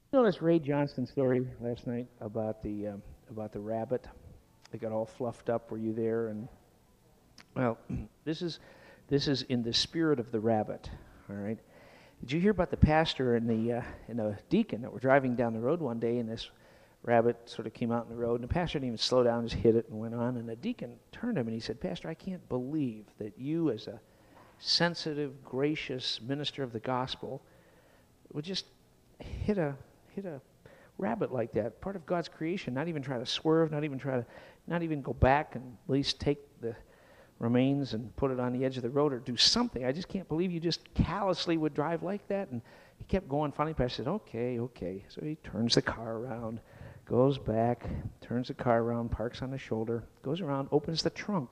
You know this Ray Johnston story last night about the rabbit that got all fluffed up. Were you there? And well, this is this is in the spirit of the rabbit. All right. Did you hear about the pastor and the deacon that were driving down the road one day, and this rabbit sort of came out in the road, and the pastor didn't even slow down, just hit it and went on. And the deacon turned to him and he said, "Pastor, I can't believe that you, as a sensitive, gracious minister of the gospel, would just hit a rabbit like that, part of God's creation, not even try to swerve, not even go back and at least take the remains and put it on the edge of the road or do something. I just can't believe you just callously would drive like that." And he kept going. Finally, the pastor said, "Okay, okay." So he turns the car around, goes back, turns the car around, parks on the shoulder, goes around, opens the trunk,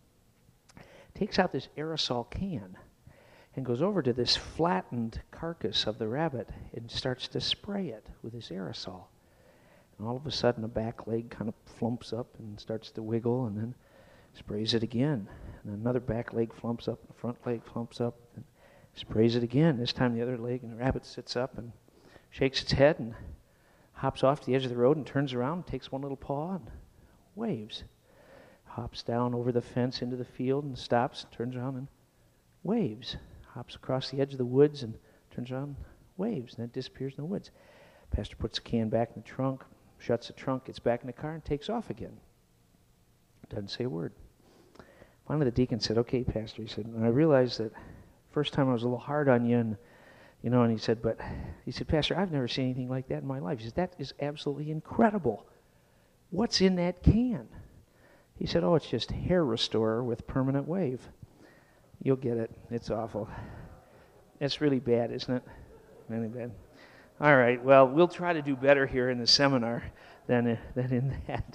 takes out this aerosol can, and goes over to this flattened carcass of the rabbit and starts to spray it with this aerosol. And all of a sudden, the back leg kind of flumps up and starts to wiggle, and then sprays it again. And another back leg flumps up, the front leg flumps up, and sprays it again. This time the other leg, and the rabbit sits up and shakes its head and hops off the edge of the road and turns around, takes one little paw and waves. Hops down over the fence into the field and stops, turns around and waves. Hops across the edge of the woods and turns around, waves, and then disappears in the woods. Pastor puts the can back in the trunk, shuts the trunk, gets back in the car, and takes off again. Doesn't say a word. Finally, the deacon said, "Okay, Pastor," he said, "and I realized that first time I was a little hard on you, and he said, Pastor, I've never seen anything like that in my life." He said, "That is absolutely incredible. What's in that can?" He said, "Oh, it's just hair restorer with permanent wave." You'll get it. It's awful. It's really bad, isn't it? Really bad. All right. Well, we'll try to do better here in the seminar than in that.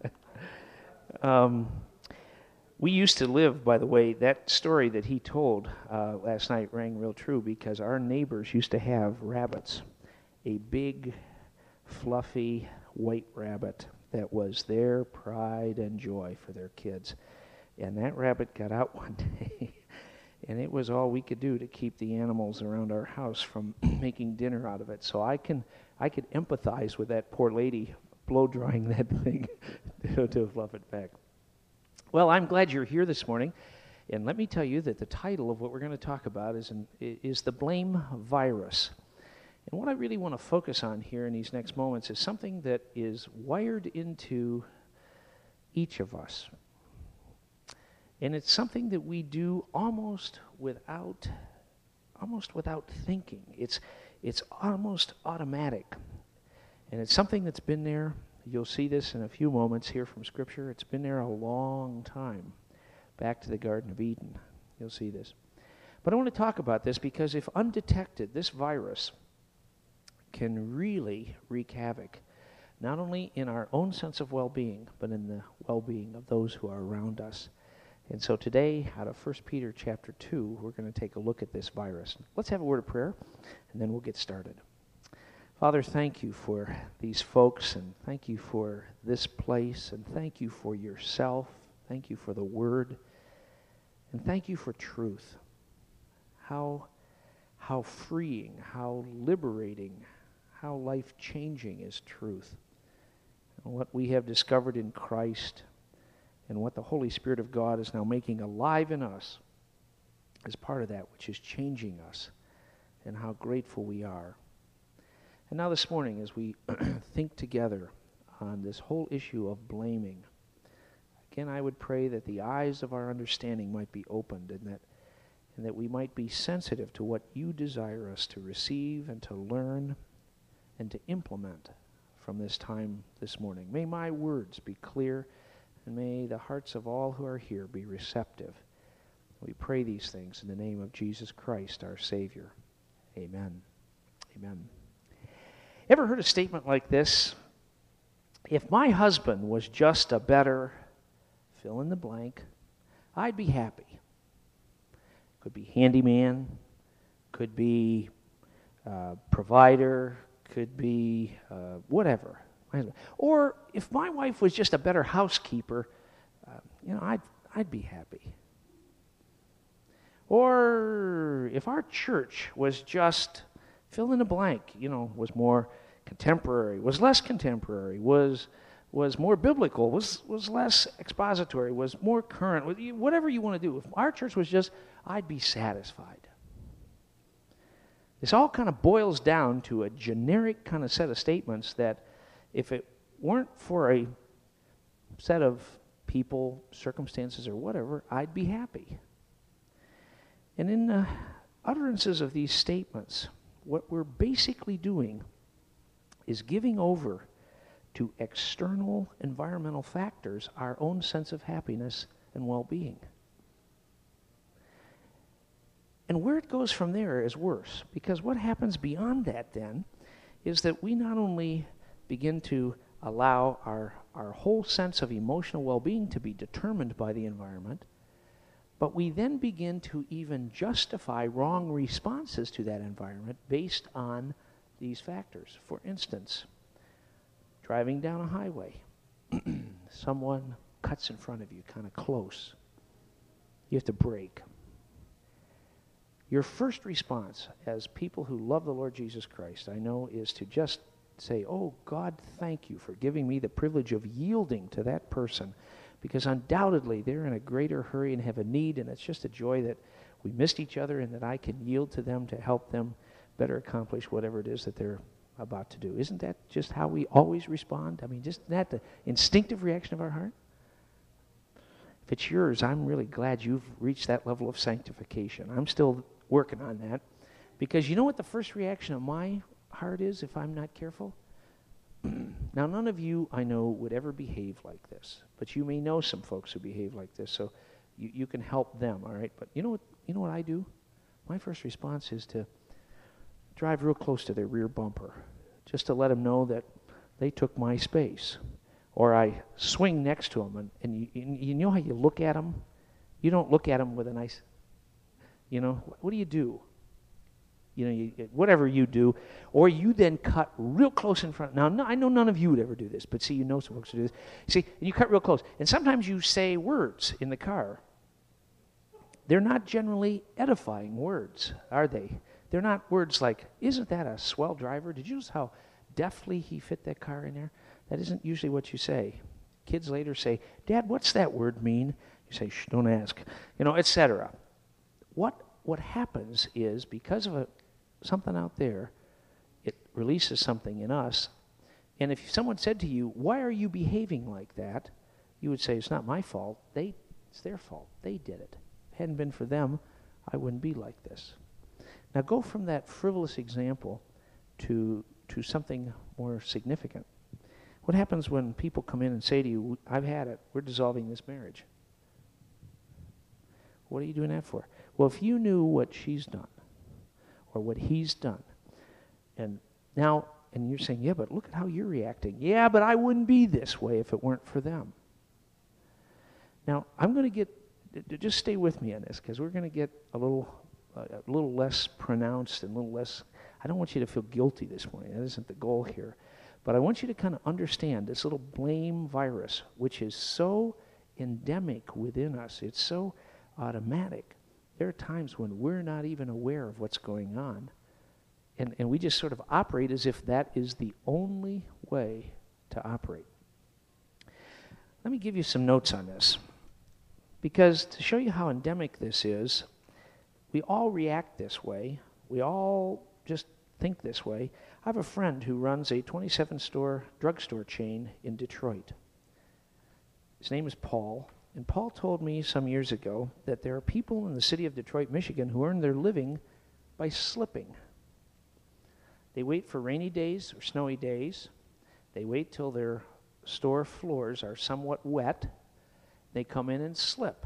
We used to live, by the way, that story that he told last night rang real true because our neighbors used to have rabbits, a big, fluffy white rabbit that was their pride and joy for their kids. And that rabbit got out one day, and it was all we could do to keep the animals around our house from making dinner out of it. So I could empathize with that poor lady blow drying that thing to fluff it back. Well, I'm glad you're here this morning, and let me tell you that the title of what we're going to talk about is the blame virus. And what I really want to focus on here in these next moments is something that is wired into each of us. And it's something that we do almost without thinking. It's almost automatic. And it's something that's been there. You'll see this in a few moments here from Scripture. It's been there a long time, back to the Garden of Eden. You'll see this. But I want to talk about this because if undetected, this virus can really wreak havoc, not only in our own sense of well-being, but in the well-being of those who are around us. And so today, out of 1 Peter chapter 2, we're going to take a look at this virus. Let's have a word of prayer, and then we'll get started. Father, thank you for these folks, and thank you for this place, and thank you for yourself. Thank you for the Word, and thank you for truth. How freeing, how liberating, how life-changing is truth. And what we have discovered in Christ and what the Holy Spirit of God is now making alive in us is part of that which is changing us, and how grateful we are. And now this morning, as we think together on this whole issue of blaming, again, I would pray that the eyes of our understanding might be opened, and that we might be sensitive to what you desire us to receive and to learn and to implement from this time this morning. May my words be clear, and may the hearts of all who are here be receptive. We pray these things in the name of Jesus Christ, our Savior. Amen. Amen. Ever heard a statement like this? If my husband was just a better fill in the blank, I'd be happy. Could be handyman, could be provider, could be whatever. Or if my wife was just a better housekeeper, I'd be happy. Or if our church was just fill in the blank, was more contemporary, was less contemporary, was more biblical, was less expository, was more current, whatever you want to do. If our church was just, I'd be satisfied. This all kind of boils down to a generic kind of set of statements that if it weren't for a set of people, circumstances, or whatever, I'd be happy. And in the utterances of these statements, what we're basically doing is giving over to external environmental factors our own sense of happiness and well-being. And where it goes from there is worse, because what happens beyond that then is that we not only begin to allow our whole sense of emotional well-being to be determined by the environment, but we then begin to even justify wrong responses to that environment based on these factors. For instance, driving down a highway, someone cuts in front of you kind of close. You have to brake. Your first response as people who love the Lord Jesus Christ, I know, is to just say, oh, God, thank you for giving me the privilege of yielding to that person, because undoubtedly they're in a greater hurry and have a need, and it's just a joy that we missed each other and that I can yield to them to help them better accomplish whatever it is that they're about to do. Isn't that just how we always respond? I mean, isn't that the instinctive reaction of our heart? If it's yours, I'm really glad you've reached that level of sanctification. I'm still working on that, because you know what the first reaction of my heart is if I'm not careful? Now, none of you, I know, would ever behave like this, but you may know some folks who behave like this, so you can help them, all right? But you know what I do? My first response is to drive real close to their rear bumper, just to let them know that they took my space. Or I swing next to them, and you know how you look at them? You don't look at them with a nice, what do you do? Whatever you do, or you then cut real close in front. Now, no, I know none of you would ever do this, but see, some folks who do this. See, and you cut real close. And sometimes you say words in the car. They're not generally edifying words, are they? They're not words like, isn't that a swell driver? Did you notice how deftly he fit that car in there? That isn't usually what you say. Kids later say, Dad, what's that word mean? You say, shh, don't ask, etc. What happens is, because of something out there, it releases something in us. And if someone said to you, why are you behaving like that? You would say, it's not my fault. It's their fault. They did it. If it hadn't been for them, I wouldn't be like this. Now go from that frivolous example to something more significant. What happens when people come in and say to you, I've had it, we're dissolving this marriage? What are you doing that for? Well, if you knew what she's done, or what he's done, and you're saying, yeah, but look at how you're reacting. Yeah, but I wouldn't be this way if it weren't for them. Now, I'm going to just stay with me on this, because we're going to get a little less pronounced and a little less, I don't want you to feel guilty this morning. That isn't the goal here. But I want you to kind of understand this little blame virus, which is so endemic within us. It's so automatic. There are times when we're not even aware of what's going on, and we just sort of operate as if that is the only way to operate. Let me give you some notes on this, because to show you how endemic this is, we all react this way. We all just think this way. I have a friend who runs a 27-store drugstore chain in Detroit. His name is Paul. And Paul told me some years ago that there are people in the city of Detroit, Michigan, who earn their living by slipping. They wait for rainy days or snowy days. They wait till their store floors are somewhat wet. They come in and slip.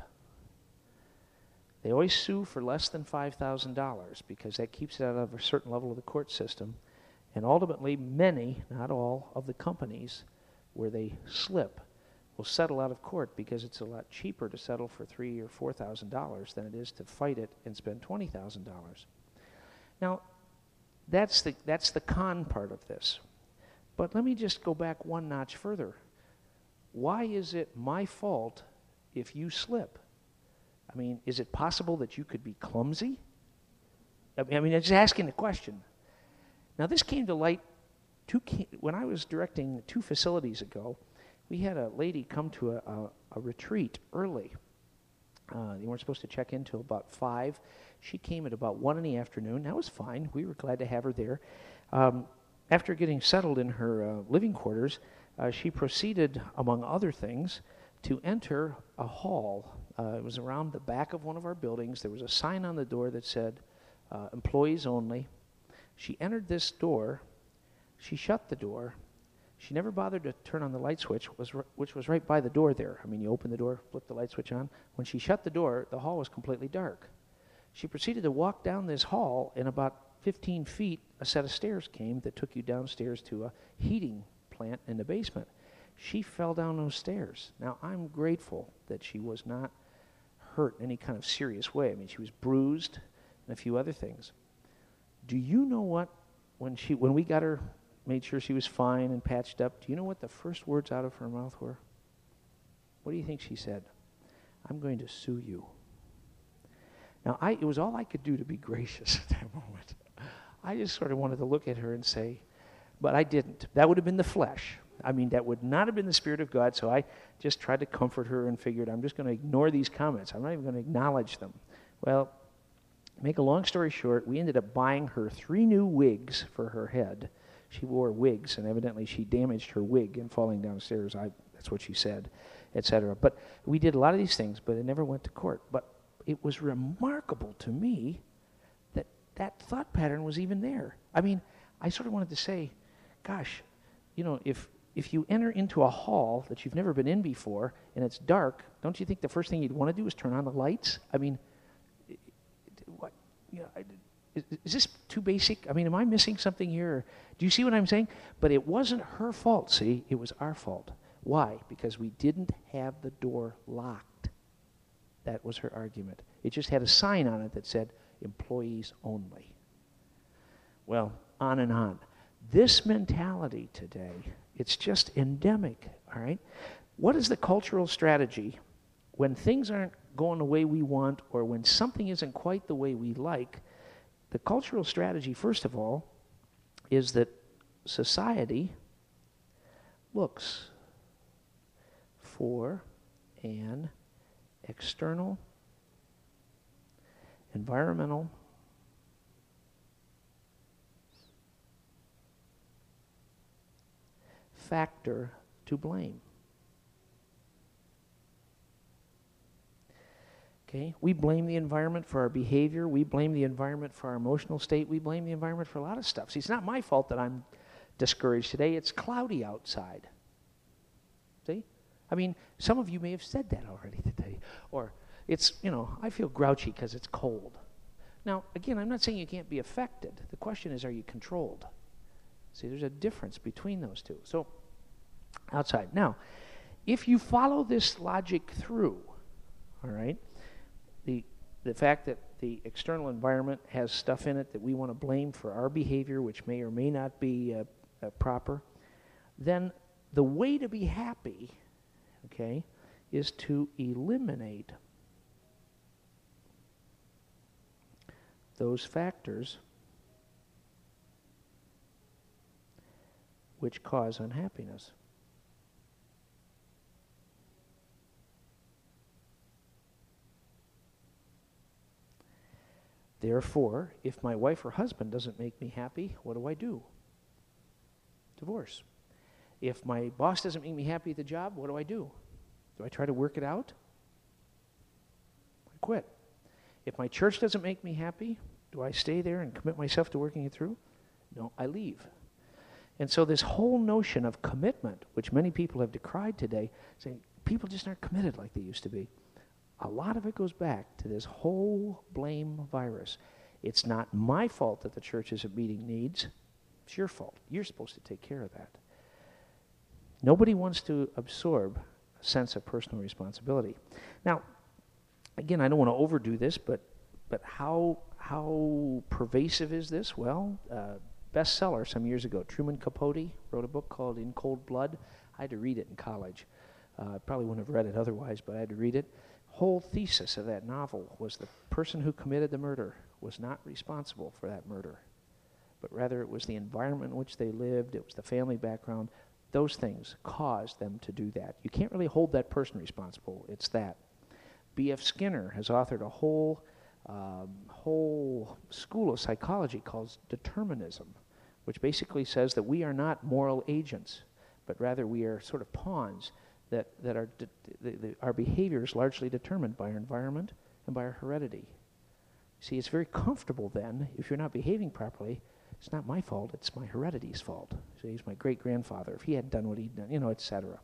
They always sue for less than $5,000 because that keeps it out of a certain level of the court system. And ultimately, many, not all, of the companies where they slip will settle out of court because it's a lot cheaper to settle for $3,000 or $4,000 than it is to fight it and spend $20,000. Now, that's the con part of this. But let me just go back one notch further. Why is it my fault if you slip? I mean, is it possible that you could be clumsy? I mean, I'm just asking the question. Now, this came to light when I was directing 2 facilities ago, we had a lady come to a retreat early. They weren't supposed to check in till about 5. She came at about 1 in the afternoon. That was fine. We were glad to have her there. After getting settled in her living quarters, she proceeded, among other things, to enter a hall. It was around the back of one of our buildings. There was a sign on the door that said, employees only. She entered this door. She shut the door. She never bothered to turn on the light switch, which was right by the door there. I mean, you open the door, flip the light switch on. When she shut the door, the hall was completely dark. She proceeded to walk down this hall, and about 15 feet, a set of stairs came that took you downstairs to a heating plant in the basement. She fell down those stairs. Now, I'm grateful that she was not hurt in any kind of serious way. I mean, she was bruised and a few other things. Do you know what, when we got her, made sure she was fine and patched up, do you know what the first words out of her mouth were? What do you think she said? I'm going to sue you. Now, it was all I could do to be gracious at that moment. I just sort of wanted to look at her and say, but I didn't. That would have been the flesh. I mean, that would not have been the Spirit of God, so I just tried to comfort her and figured I'm just going to ignore these comments. I'm not even going to acknowledge them. Well, make a long story short, we ended up buying her 3 new wigs for her head. She wore wigs, and evidently she damaged her wig in falling downstairs. That's what she said, etc. But we did a lot of these things, but it never went to court. But it was remarkable to me that that thought pattern was even there. I mean, I sort of wanted to say, gosh, you know, if you enter into a hall that you've never been in before and it's dark, don't you think the first thing you'd want to do is turn on the lights? I mean, what? You know, is this too basic? I mean, am I missing something here? Do you see what I'm saying? But it wasn't her fault, see? It was our fault. Why? Because we didn't have the door locked. That was her argument. It just had a sign on it that said, employees only. Well, on and on. This mentality today, it's just endemic, all right? What is the cultural strategy when things aren't going the way we want or when something isn't quite the way we like? The cultural strategy, first of all, is that society looks for an external, environmental, factor to blame. Okay? We blame the environment for our behavior. We blame the environment for our emotional state. We blame the environment for a lot of stuff. See, it's not my fault that I'm discouraged today. It's cloudy outside. See? I mean, some of you may have said that already today. Or it's, you know, I feel grouchy because it's cold. Now, again, I'm not saying you can't be affected. The question is, are you controlled? See, there's a difference between those two. So, outside. Now, if you follow this logic through, all right, the fact that the external environment has stuff in it that we want to blame for our behavior, which may or may not be proper, then the way to be happy, okay, is to eliminate those factors which cause unhappiness. Therefore, if my wife or husband doesn't make me happy, what do? Divorce. If my boss doesn't make me happy at the job, what do? Do I try to work it out? I quit. If my church doesn't make me happy, do I stay there and commit myself to working it through? No, I leave. And so this whole notion of commitment, which many people have decried today, saying people just aren't committed like they used to be, a lot of it goes back to this whole blame virus. It's not my fault that the church isn't meeting needs. It's your fault. You're supposed to take care of that. Nobody wants to absorb a sense of personal responsibility. Now, again, I don't want to overdo this, but how pervasive is this? Well, bestseller some years ago, Truman Capote wrote a book called In Cold Blood. I had to read it in college. I probably wouldn't have read it otherwise, but I had to read it. Whole thesis of that novel was the person who committed the murder was not responsible for that murder, but rather it was the environment in which they lived, it was the family background. Those things caused them to do that. You can't really hold that person responsible. It's that. B.F. Skinner has authored a whole school of psychology called determinism, which basically says that we are not moral agents, but rather we are sort of pawns that are our behavior is largely determined by our environment and by our heredity. See, it's very comfortable then, if you're not behaving properly, it's not my fault, it's my heredity's fault. So he's my great-grandfather. If he hadn't done what he'd done, etc.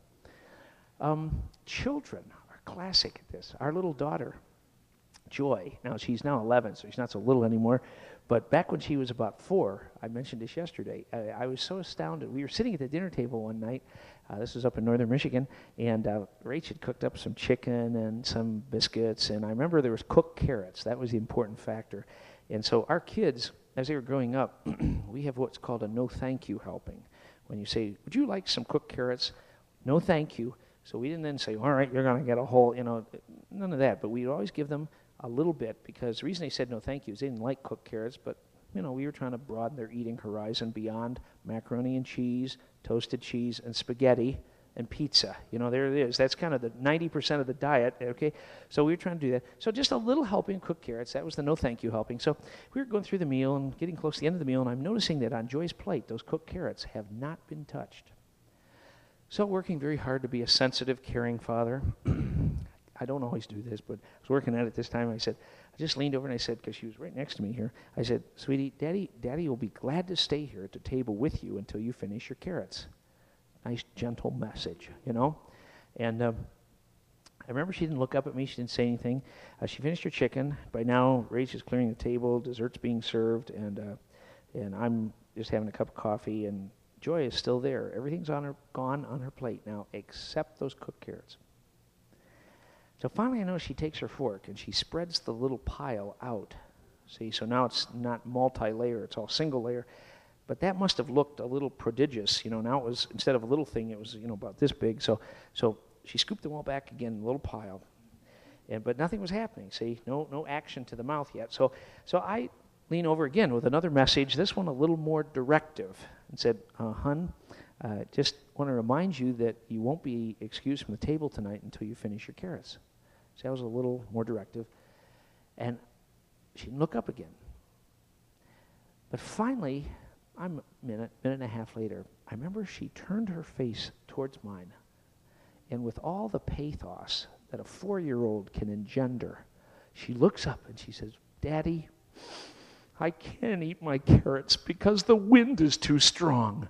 Children are classic at this. Our little daughter, Joy, now she's now 11, so she's not so little anymore, but back when she was about 4, I mentioned this yesterday, I was so astounded. We were sitting at the dinner table one night, this was up in northern Michigan, and Rach had cooked up some chicken and some biscuits, and I remember there was cooked carrots. That was the important factor. And so our kids, as they were growing up, we have what's called a no thank you helping. When you say, would you like some cooked carrots? No thank you. So we didn't then say, all right, you're going to get a whole, none of that. But we'd always give them a little bit, because the reason they said no thank you is they didn't like cooked carrots, but we were trying to broaden their eating horizon beyond macaroni and cheese, toasted cheese, and spaghetti, and pizza. There it is. That's kind of the 90% of the diet, okay? So we were trying to do that. So just a little helping of cooked carrots. That was the no thank you helping. So we were going through the meal and getting close to the end of the meal, and I'm noticing that on Joy's plate, those cooked carrots have not been touched. So working very hard to be a sensitive, caring father. I don't always do this, but I was working at it this time. I just leaned over and I said, because she was right next to me here, I said, sweetie, Daddy will be glad to stay here at the table with you until you finish your carrots. Nice, gentle message, And I remember she didn't look up at me. She didn't say anything. She finished her chicken. By now, Rach is clearing the table. Dessert's being served, and I'm just having a cup of coffee, and Joy is still there. Everything's gone on her plate now, except those cooked carrots. So finally I notice she takes her fork and she spreads the little pile out. See, so now it's not multi-layer, it's all single layer. But that must have looked a little prodigious. Now it was, instead of a little thing, it was, about this big. So she scooped them all back again, a little pile. But nothing was happening, see? No action to the mouth yet. So I lean over again with another message, this one a little more directive, and said, Hun, just want to remind you that you won't be excused from the table tonight until you finish your carrots. So that was a little more directive. And she didn't look up again. But finally, I'm a minute and a half later, I remember she turned her face towards mine. And with all the pathos that a 4-year-old can engender, she looks up and she says, Daddy, I can't eat my carrots because the wind is too strong.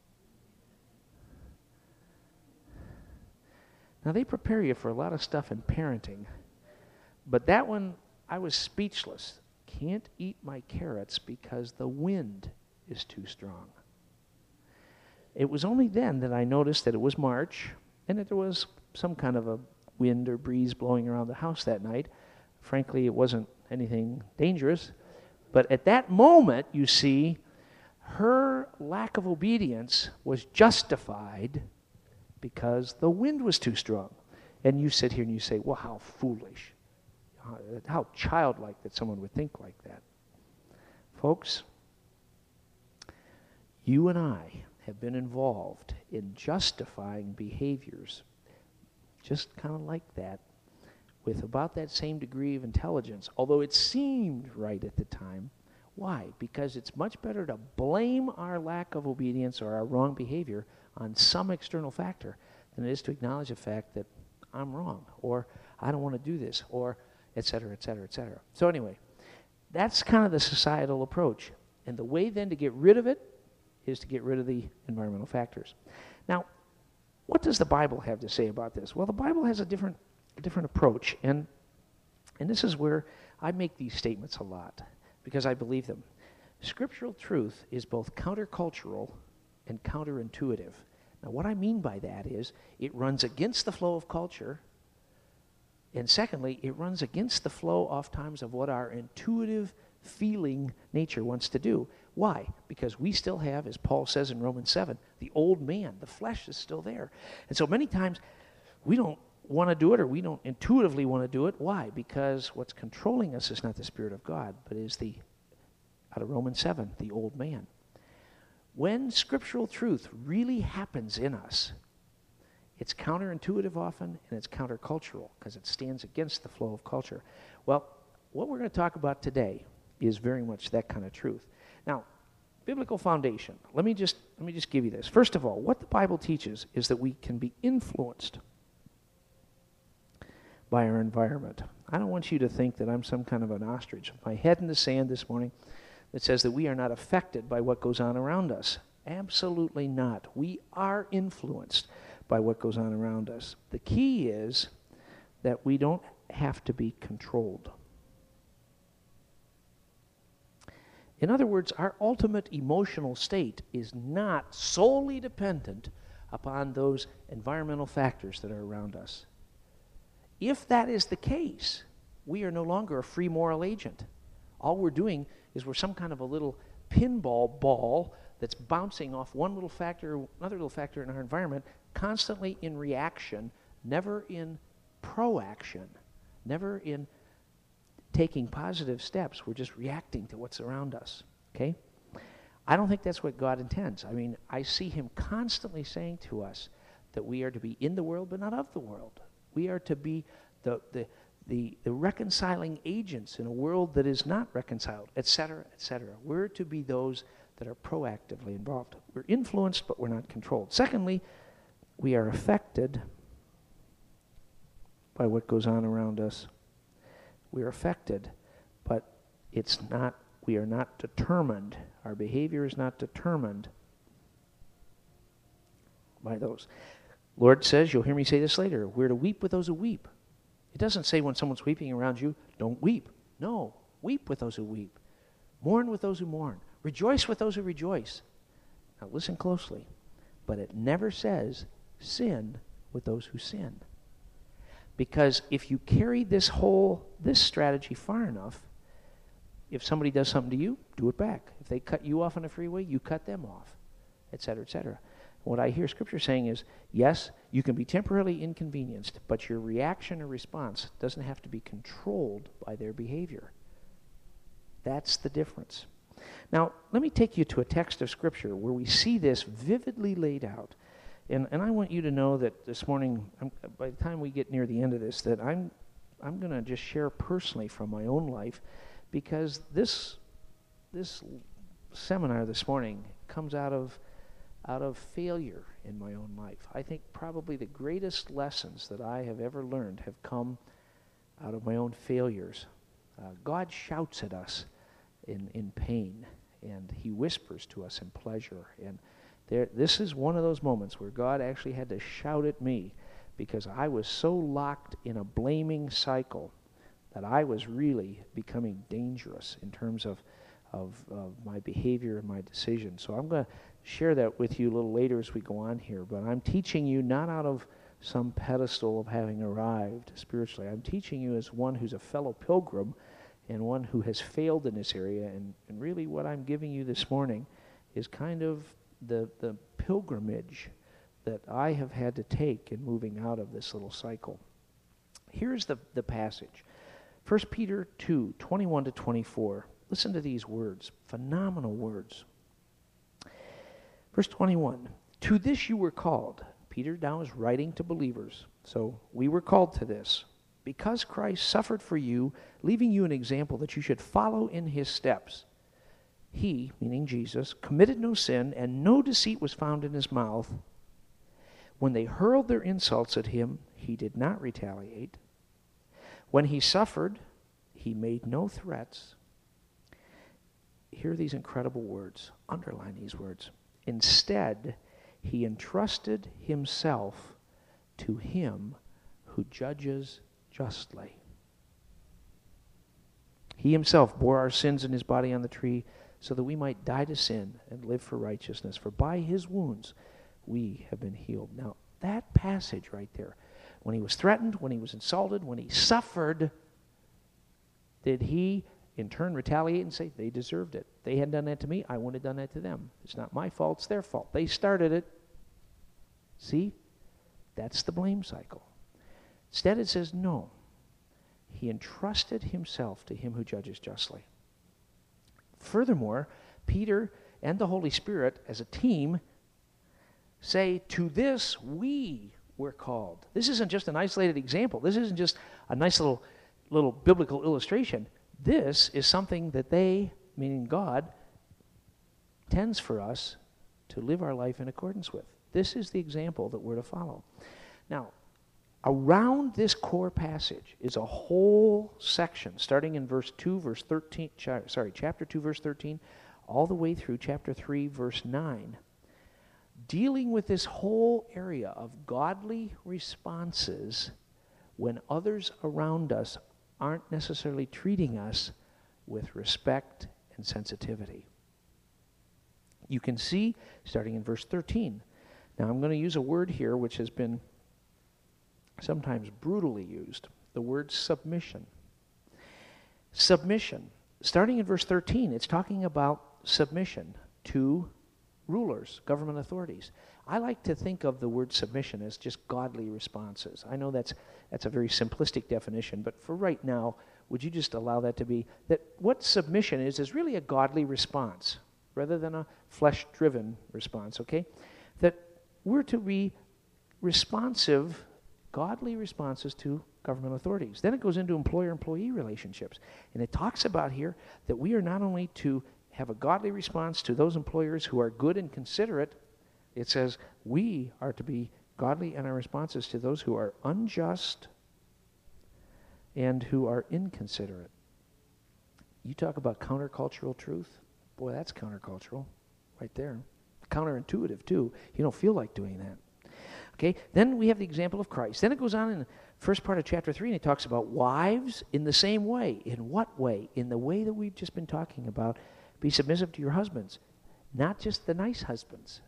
Now, they prepare you for a lot of stuff in parenting, but that one, I was speechless. Can't eat my carrots because the wind is too strong. It was only then that I noticed that it was March and that there was some kind of a wind or breeze blowing around the house that night. Frankly, it wasn't anything dangerous, but at that moment, you see, her lack of obedience was justified because the wind was too strong. And you sit here and you say, well, how foolish, how childlike that someone would think like that. Folks, you and I have been involved in justifying behaviors just kind of like that, with about that same degree of intelligence, although it seemed right at the time. Why? Because it's much better to blame our lack of obedience or our wrong behavior on some external factor than it is to acknowledge the fact that I'm wrong, or I don't want to do this, or et cetera, et cetera, et cetera. So anyway, that's kind of the societal approach. And the way then to get rid of it is to get rid of the environmental factors. Now, what does the Bible have to say about this? Well, the Bible has a different approach, and this is where I make these statements a lot, because I believe them. Scriptural truth is both countercultural and counterintuitive. Now, what I mean by that is it runs against the flow of culture, and secondly, it runs against the flow oftentimes of what our intuitive feeling nature wants to do. Why? Because we still have, as Paul says in Romans 7, the old man, the flesh is still there. And so many times we don't want to do it, or we don't intuitively want to do it. Why? Because what's controlling us is not the Spirit of God, but is out of Romans 7, the old man. when scriptural truth really happens in us, it's counterintuitive often, and it's countercultural because it stands against the flow of culture. Well, what we're going to talk about today is very much that kind of truth. Now, biblical foundation. Let me just give you this. First of all, what the Bible teaches is that we can be influenced by our environment. I don't want you to think that I'm some kind of an ostrich with my head in the sand this morning that says that we are not affected by what goes on around us. Absolutely not. We are influenced by what goes on around us. The key is that we don't have to be controlled. In other words, our ultimate emotional state is not solely dependent upon those environmental factors that are around us. If that is the case, we are no longer a free moral agent. All we're doing is we're some kind of a little pinball ball that's bouncing off one little factor, another little factor in our environment, constantly in reaction, never in proaction, never in taking positive steps. We're just reacting to what's around us, okay? I don't think that's what God intends. I mean, I see him constantly saying to us that we are to be in the world but not of the world. We are to be the reconciling agents in a world that is not reconciled, etc., etc. We're to be those that are proactively involved. We're influenced, but we're not controlled. Secondly, we are affected by what goes on around us. We are affected, but we are not determined. Our behavior is not determined by those. Lord says, you'll hear me say this later, we're to weep with those who weep. It doesn't say when someone's weeping around you, don't weep. No, weep with those who weep. Mourn with those who mourn. Rejoice with those who rejoice. Now listen closely. But it never says sin with those who sin. Because if you carry this strategy far enough, if somebody does something to you, do it back. If they cut you off on the freeway, you cut them off, etc., etc. What I hear Scripture saying is, yes, you can be temporarily inconvenienced, but your reaction or response doesn't have to be controlled by their behavior. That's the difference. Now, let me take you to a text of Scripture where we see this vividly laid out. And I want you to know that this morning, by the time we get near the end of this, that I'm going to just share personally from my own life, because this seminar this morning comes out of failure in my own life. I think probably the greatest lessons that I have ever learned have come out of my own failures. God shouts at us in pain, and he whispers to us in pleasure. And this is one of those moments where God actually had to shout at me because I was so locked in a blaming cycle that I was really becoming dangerous in terms of my behavior and my decisions. So I'm going to share that with you a little later as we go on here. But I'm teaching you not out of some pedestal of having arrived spiritually. I'm teaching you as one who's a fellow pilgrim and one who has failed in this area. And really what I'm giving you this morning is kind of the pilgrimage that I have had to take in moving out of this little cycle. Here's the passage. 1 Peter 2, 21 to 24. Listen to these words, phenomenal words. Verse 21, to this you were called. Peter now is writing to believers. So we were called to this. Because Christ suffered for you, leaving you an example that you should follow in his steps. He, meaning Jesus, committed no sin, and no deceit was found in his mouth. When they hurled their insults at him, he did not retaliate. When he suffered, he made no threats. Hear these incredible words. Underline these words. Instead, he entrusted himself to him who judges justly. He himself bore our sins in his body on the tree so that we might die to sin and live for righteousness. For by his wounds we have been healed. Now, that passage right there, when he was threatened, when he was insulted, when he suffered, did he in turn retaliate and say, they deserved it? They hadn't done that to me, I wouldn't have done that to them. It's not my fault, it's their fault. They started it. See? That's the blame cycle. Instead it says, no. He entrusted himself to him who judges justly. Furthermore, Peter and the Holy Spirit as a team say, to this we were called. This isn't just an isolated example. This isn't just a nice little biblical illustration. This is something that they, meaning God, intends for us to live our life in accordance with. This is the example that we're to follow. Now, around this core passage is a whole section, starting in chapter 2, verse 13, all the way through chapter 3, verse 9, dealing with this whole area of godly responses when others around us aren't necessarily treating us with respect and sensitivity. You can see, starting in verse 13. Now, I'm going to use a word here which has been sometimes brutally used, the word submission. Submission. Starting in verse 13, it's talking about submission to rulers, government authorities. I like to think of the word submission as just godly responses. I know that's a very simplistic definition, but for right now, would you just allow that to be, that what submission is really a godly response, rather than a flesh-driven response, okay? That we're to be responsive, godly responses to government authorities. Then it goes into employer-employee relationships. And it talks about here that we are not only to have a godly response to those employers who are good and considerate, it says we are to be godly in our responses to those who are unjust and who are inconsiderate. You talk about countercultural truth. Boy, that's countercultural right there. Counterintuitive, too. You don't feel like doing that. Okay, then we have the example of Christ. Then it goes on in the first part of chapter 3, and it talks about wives in the same way. In what way? In the way that we've just been talking about. Be submissive to your husbands, not just the nice husbands.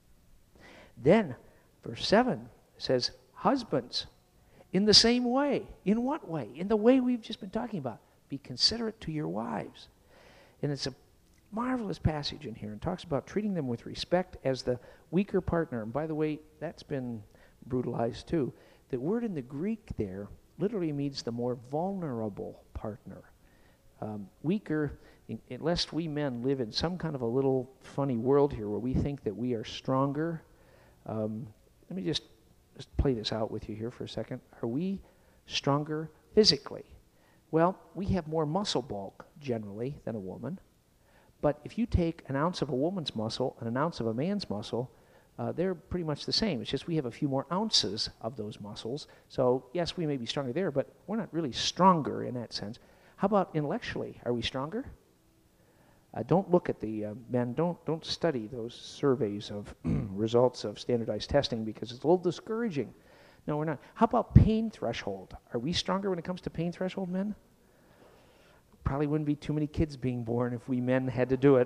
Then, verse 7 says, husbands, in the same way. In what way? In the way we've just been talking about. Be considerate to your wives. And it's a marvelous passage in here and talks about treating them with respect as the weaker partner. And by the way, that's been brutalized too. The word in the Greek there literally means the more vulnerable partner. Weaker, lest we men live in some kind of a little funny world here where we think that we are stronger. Let me just play this out with you here for a second. Are we stronger physically? Well, we have more muscle bulk generally than a woman. But if you take an ounce of a woman's muscle and an ounce of a man's muscle, they're pretty much the same. It's just we have a few more ounces of those muscles. So yes, we may be stronger there, but we're not really stronger in that sense. How about intellectually? Are we stronger? Don't look at the men. Don't study those surveys of results of standardized testing because it's a little discouraging. No, we're not. How about pain threshold? Are we stronger when it comes to pain threshold, men? Probably wouldn't be too many kids being born if we men had to do it.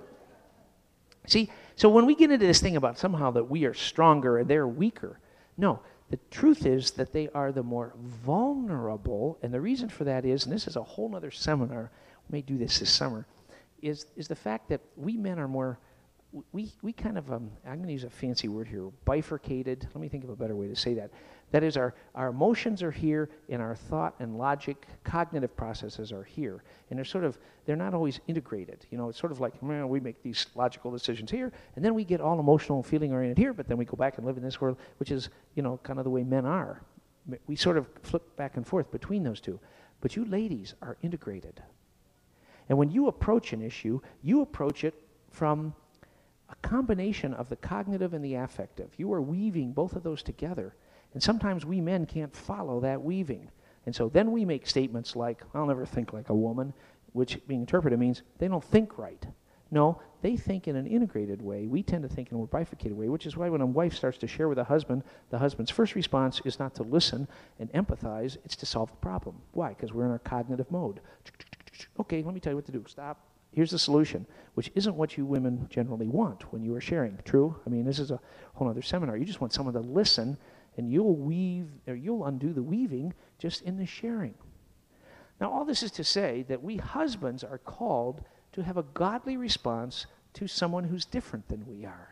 See, so when we get into this thing about somehow that we are stronger and they're weaker, no, the truth is that they are the more vulnerable, and the reason for that is, and this is a whole other seminar, we may do this summer, is the fact that we men are more, we kind of, I'm going to use a fancy word here, bifurcated. Let me think of a better way to say that. That is, our emotions are here, and our thought and logic, cognitive processes are here. And they're not always integrated. You know, it's sort of like, we make these logical decisions here, and then we get all emotional and feeling oriented here, but then we go back and live in this world, which is, kind of the way men are. We sort of flip back and forth between those two. But you ladies are integrated. And when you approach an issue, you approach it from a combination of the cognitive and the affective. You are weaving both of those together. And sometimes we men can't follow that weaving. And so then we make statements like, I'll never think like a woman, which being interpreted means they don't think right. No, they think in an integrated way. We tend to think in a more bifurcated way, which is why when a wife starts to share with a husband, the husband's first response is not to listen and empathize, it's to solve the problem. Why? Because we're in our cognitive mode. Okay, let me tell you what to do. Stop. Here's the solution, which isn't what you women generally want when you are sharing. True? I mean, this is a whole other seminar. You just want someone to listen, and you'll undo the weaving just in the sharing. Now, all this is to say that we husbands are called to have a godly response to someone who's different than we are.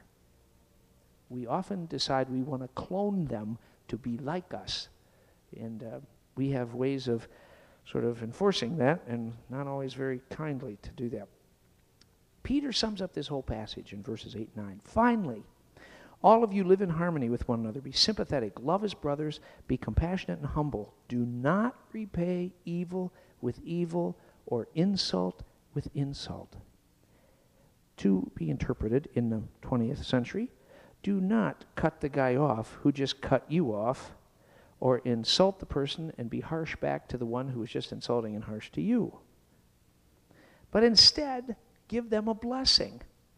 We often decide we want to clone them to be like us. And we have ways of sort of enforcing that, and not always very kindly to do that. Peter sums up this whole passage in verses 8 and 9. Finally, all of you live in harmony with one another. Be sympathetic. Love as brothers. Be compassionate and humble. Do not repay evil with evil or insult with insult. To be interpreted in the 20th century, do not cut the guy off who just cut you off, or insult the person and be harsh back to the one who was just insulting and harsh to you. But instead, give them a blessing.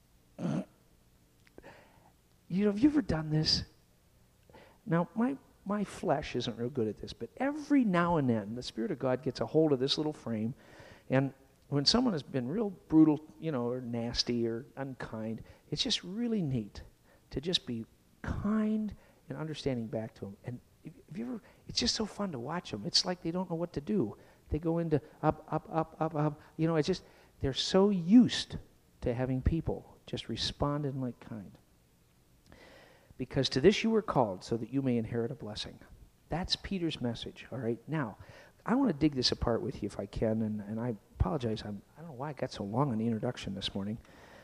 You know, have you ever done this? Now, my flesh isn't real good at this, but every now and then, the Spirit of God gets a hold of this little frame, and when someone has been real brutal, you know, or nasty or unkind, it's just really neat to just be kind and understanding back to them. And if you ever, it's just so fun to watch them. It's like they don't know what to do. They go into up. You know, it's just, they're so used to having people just respond in like kind. Because to this you were called, so that you may inherit a blessing. That's Peter's message, all right? Now, I want to dig this apart with you if I can, and I apologize. I don't know why I got so long on the introduction this morning.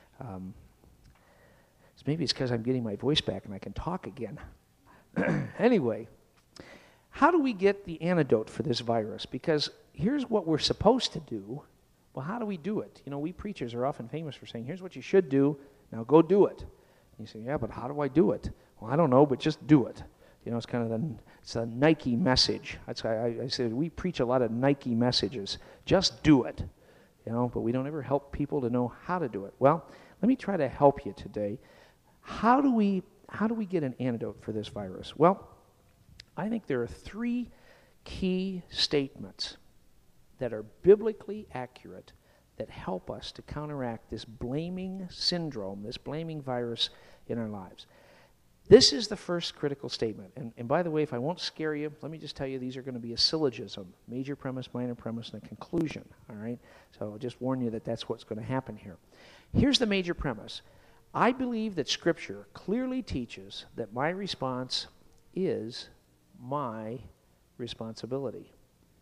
Maybe it's because I'm getting my voice back and I can talk again. Anyway, how do we get the antidote for this virus? Because here's what we're supposed to do. Well, how do we do it? You know, we preachers are often famous for saying, here's what you should do, now go do it. And you say, yeah, but how do I do it? Well, I don't know, but just do it. You know, it's kind of it's a Nike message. That's why I said we preach a lot of Nike messages. Just do it. You know, but we don't ever help people to know how to do it. Well, let me try to help you today. How do we get an antidote for this virus? Well, I think there are 3 key statements that are biblically accurate that help us to counteract this blaming syndrome, this blaming virus in our lives. This is the first critical statement. And by the way, if I won't scare you, let me just tell you these are going to be a syllogism. Major premise, minor premise, and a conclusion. All right? So I'll just warn you that that's what's going to happen here. Here's the major premise. I believe that Scripture clearly teaches that my response is my responsibility.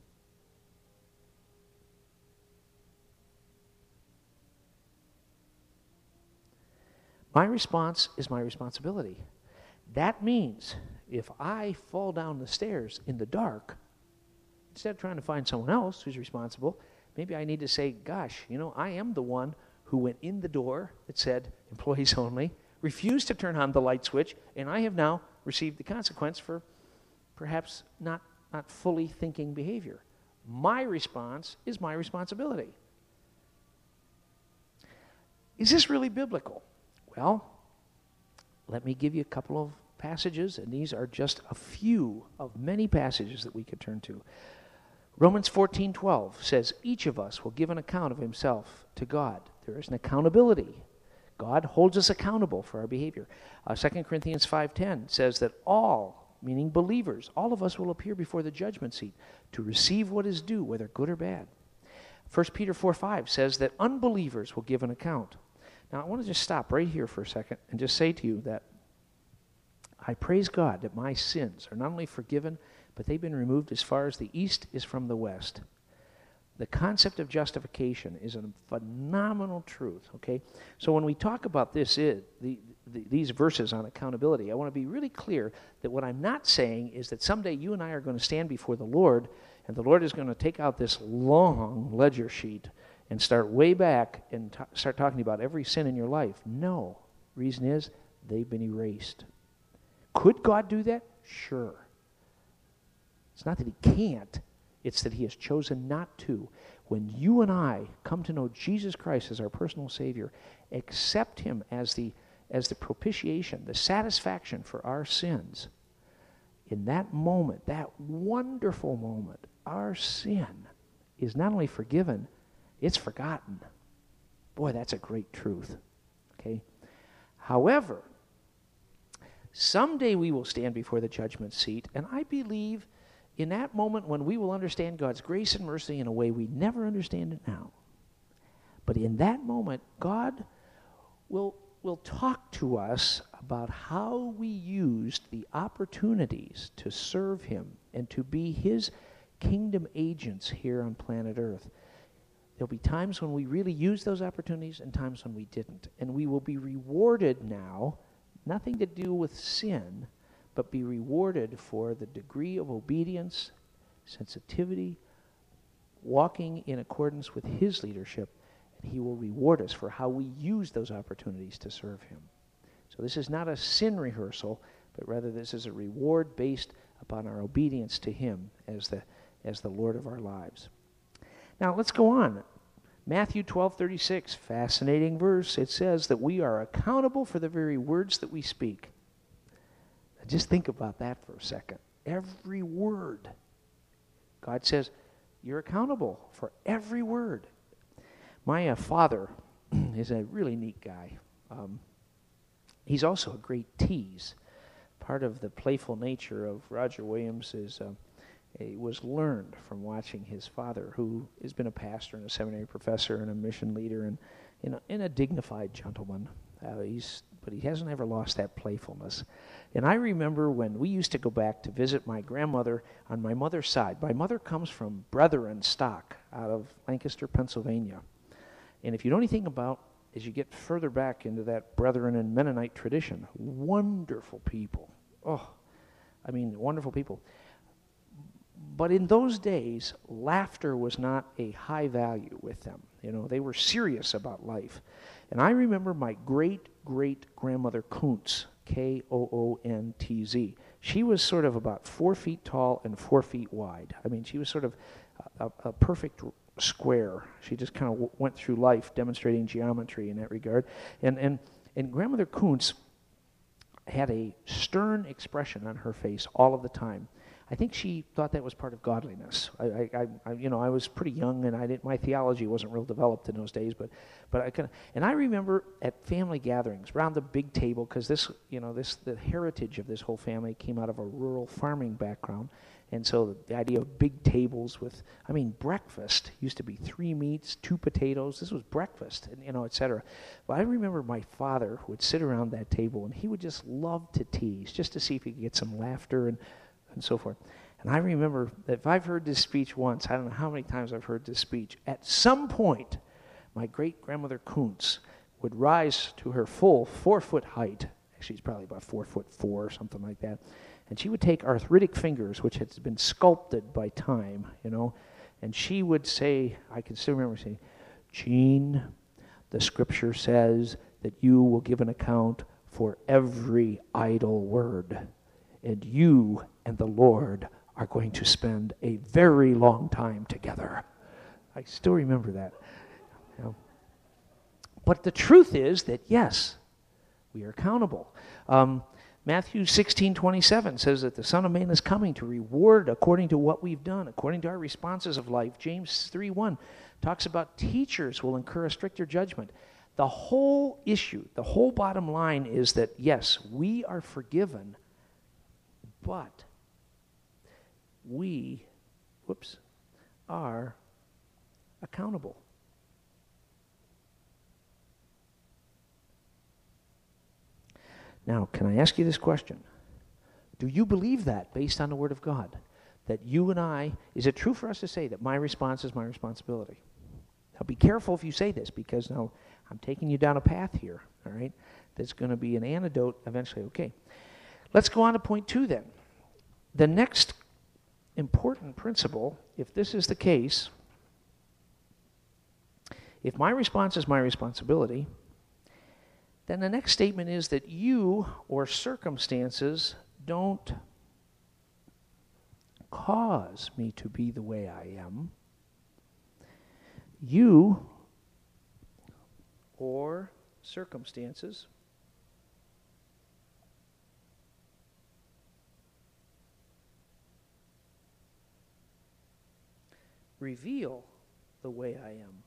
My response is my responsibility. That means if I fall down the stairs in the dark, instead of trying to find someone else who's responsible, maybe I need to say, gosh, you know, I am the one who went in the door that said employees only, refused to turn on the light switch, and I have now received the consequence for perhaps not fully thinking behavior. My response is my responsibility. Is this really biblical? Well, let me give you a couple of passages, and these are just a few of many passages that we could turn to. Romans 14:12 says, each of us will give an account of himself to God. There is an accountability. God holds us accountable for our behavior. 2 Corinthians 5:10 says that all, meaning believers, all of us will appear before the judgment seat to receive what is due, whether good or bad. 1 Peter 4:5 says that unbelievers will give an account. Now, I want to just stop right here for a second and just say to you that I praise God that my sins are not only forgiven, but they've been removed as far as the east is from the west. The concept of justification is a phenomenal truth, okay? So when we talk about this, these verses on accountability, I want to be really clear that what I'm not saying is that someday you and I are going to stand before the Lord, and the Lord is going to take out this long ledger sheet and start way back and start talking about every sin in your life. No. Reason is, they've been erased. Could God do that? Sure. It's not that he can't. It's that he has chosen not to. When you and I come to know Jesus Christ as our personal Savior, accept him as the propitiation, the satisfaction for our sins, in that moment, that wonderful moment, our sin is not only forgiven, it's forgotten. Boy, that's a great truth. Okay? However, someday we will stand before the judgment seat, and I believe in that moment when we will understand God's grace and mercy in a way we never understand it now. But in that moment, God will talk to us about how we used the opportunities to serve him and to be his kingdom agents here on planet Earth. There'll be times when we really used those opportunities and times when we didn't. And we will be rewarded now, nothing to do with sin, but be rewarded for the degree of obedience, sensitivity, walking in accordance with His leadership, and He will reward us for how we use those opportunities to serve Him. So this is not a sin rehearsal, but rather this is a reward based upon our obedience to Him as the Lord of our lives. Now let's go on. Matthew 12:36, fascinating verse. It says that we are accountable for the very words that we speak. Just think about that for a second. Every word. God says, you're accountable for every word. My father is a really neat guy. He's also a great tease. Part of the playful nature of Roger Williams was learned from watching his father, who has been a pastor and a seminary professor and a mission leader and a dignified gentleman. But he hasn't ever lost that playfulness. And I remember when we used to go back to visit my grandmother on my mother's side. My mother comes from Brethren stock out of Lancaster, Pennsylvania. And if you know anything about, as you get further back into that Brethren and Mennonite tradition, wonderful people. Wonderful people. But in those days, laughter was not a high value with them. They were serious about life. And I remember my great-great-grandmother Kuntz, K-O-O-N-T-Z. She was sort of about 4 feet tall and 4 feet wide. She was sort of a perfect square. She just kind of went through life demonstrating geometry in that regard. And Grandmother Kuntz had a stern expression on her face all of the time. I think she thought that was part of godliness. I was pretty young, and my theology wasn't real developed in those days. And I remember at family gatherings around the big table, because the heritage of this whole family came out of a rural farming background, and so the idea of big tables with, breakfast used to be 3 meats, 2 potatoes. This was breakfast, and et cetera. But I remember my father would sit around that table, and he would just love to tease, just to see if he could get some laughter and so forth. And I remember that if I've heard this speech once, I don't know how many times I've heard this speech, at some point, my great-grandmother Kuntz would rise to her full 4-foot height. Actually, she's probably about 4'4" or something like that. And she would take arthritic fingers, which had been sculpted by time, and she would say, I can still remember saying, "Gene, the scripture says that you will give an account for every idle word. And you and the Lord are going to spend a very long time together." I still remember that. But the truth is that, yes, we are accountable. Matthew 16:27 says that the Son of Man is coming to reward according to what we've done, according to our responses of life. James 3:1 talks about teachers will incur a stricter judgment. The whole issue, the whole bottom line is that, yes, we are forgiven, but we, are accountable. Now, can I ask you this question? Do you believe that based on the Word of God? That you and I, is it true for us to say that my response is my responsibility? Now, be careful if you say this, because now I'm taking you down a path here, all right? That's going to be an antidote eventually. Okay. Let's go on to point 2 then. The next important principle, if this is the case, if my response is my responsibility, then the next statement is that you or circumstances don't cause me to be the way I am. You or circumstances reveal the way I am.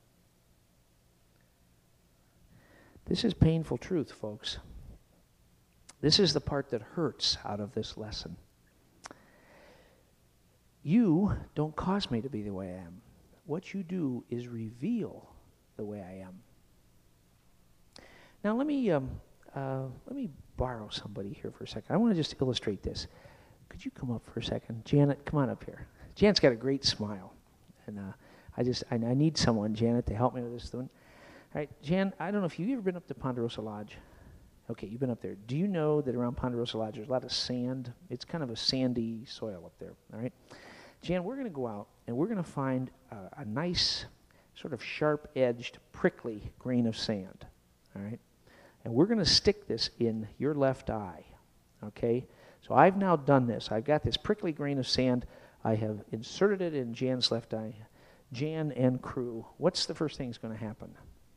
This is painful truth, folks. This is the part that hurts out of this lesson. You don't cause me to be the way I am. What you do is reveal the way I am. Now let me borrow somebody here for a second. I want to just illustrate this. Could you come up for a second? Janet, come on up here. Janet's got a great smile. And I need someone, Janet, to help me with this one. All right, Jan, I don't know if you've ever been up to Ponderosa Lodge. Okay, you've been up there. Do you know that around Ponderosa Lodge there's a lot of sand? It's kind of a sandy soil up there, all right? Jan, we're going to go out and we're going to find a nice, sort of sharp-edged, prickly grain of sand, all right? And we're going to stick this in your left eye, okay? So I've now done this. I've got this prickly grain of sand. I have inserted it in Jan's left eye. Jan and crew, what's the first thing that's going to happen?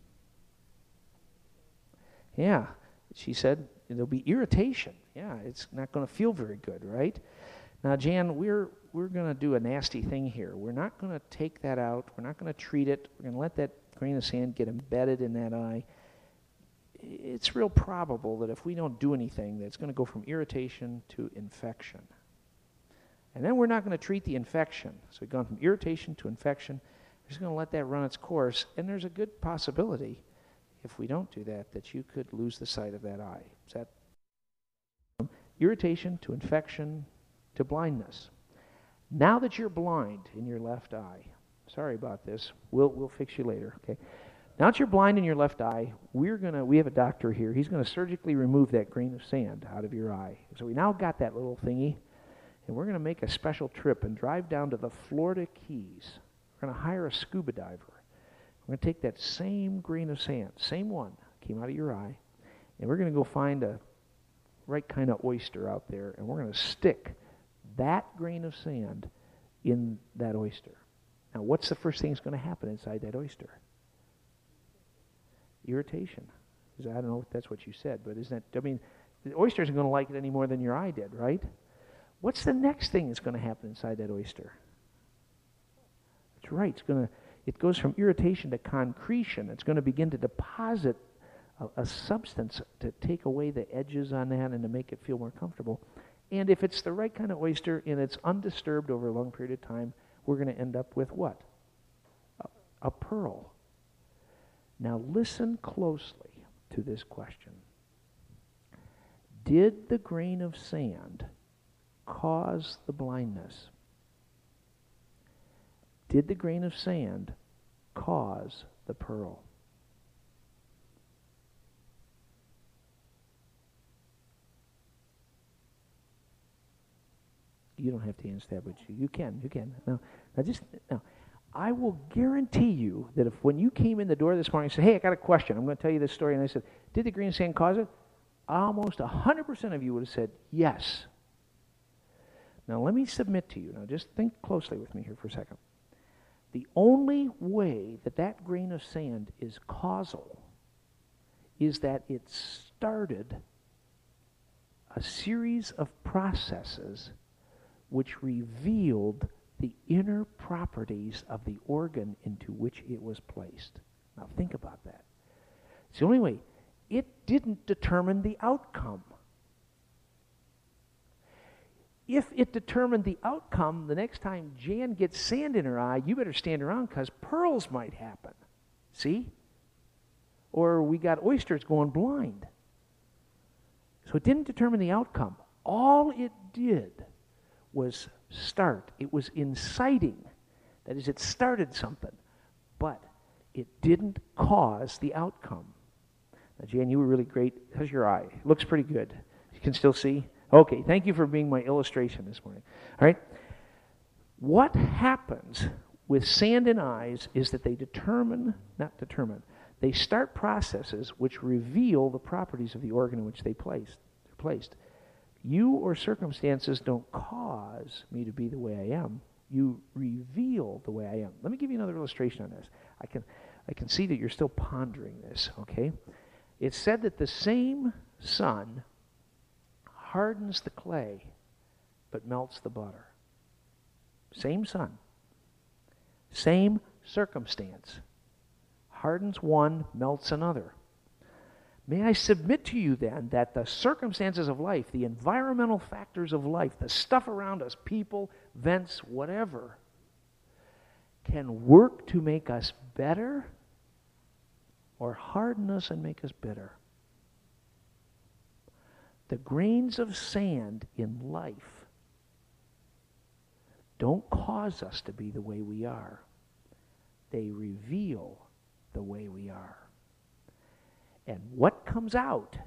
Yeah, she said there'll be irritation. Yeah, it's not going to feel very good, right? Now, Jan, we're going to do a nasty thing here. We're not going to take that out. We're not going to treat it. We're going to let that grain of sand get embedded in that eye. It's real probable that if we don't do anything, that it's going to go from irritation to infection. And then we're not going to treat the infection. So we've gone from irritation to infection. We're just going to let that run its course. And there's a good possibility, if we don't do that, that you could lose the sight of that eye. Is that from irritation to infection to blindness? Now that you're blind in your left eye, sorry about this, we'll fix you later, okay? Now that you're blind in your left eye, we have a doctor here. He's going to surgically remove that grain of sand out of your eye. So we now got that little thingy, and we're going to make a special trip and drive down to the Florida Keys. We're going to hire a scuba diver. We're going to take that same grain of sand, same one, came out of your eye, and we're going to go find a right kind of oyster out there, and we're going to stick that grain of sand in that oyster. Now, what's the first thing that's going to happen inside that oyster? Irritation. I don't know if that's what you said, but isn't that, I mean, the oyster isn't going to like it any more than your eye did, right? What's the next thing that's going to happen inside that oyster? That's right. It goes from irritation to concretion. It's going to begin to deposit a substance to take away the edges on that and to make it feel more comfortable. And if it's the right kind of oyster and it's undisturbed over a long period of time, we're going to end up with what? A pearl. Now listen closely to this question. Did the grain of sand cause the blindness? Did the grain of sand cause the pearl? You don't have to answer that, but you can. Now, I will guarantee you that if when you came in the door this morning and said, hey, I got a question, I'm going to tell you this story, and I said, did the grain of sand cause it? Almost 100% of you would have said yes. Now, let me submit to you. Now, just think closely with me here for a second. The only way that that grain of sand is causal is that it started a series of processes which revealed the inner properties of the organ into which it was placed. Now think about that. It's the only way. It didn't determine the outcome. If it determined the outcome, the next time Jan gets sand in her eye, you better stand around because pearls might happen. See? Or we got oysters going blind. So it didn't determine the outcome. All it did was start. It was inciting. That is, it started something. But it didn't cause the outcome. Now, Jan, you were really great. How's your eye? It looks pretty good. You can still see? Okay, thank you for being my illustration this morning. All right? What happens with sand in eyes is that they they start processes which reveal the properties of the organ in which they're placed. You or circumstances don't cause me to be the way I am. You reveal the way I am. Let me give you another illustration on this. I can see that you're still pondering this, okay? It's said that the same sun hardens the clay but melts the butter. Same sun. Same circumstance. Hardens one, melts another. May I submit to you then that the circumstances of life, the environmental factors of life, the stuff around us, people, events, whatever, can work to make us better or harden us and make us bitter. The grains of sand in life don't cause us to be the way we are. They reveal the way we are. And what comes out,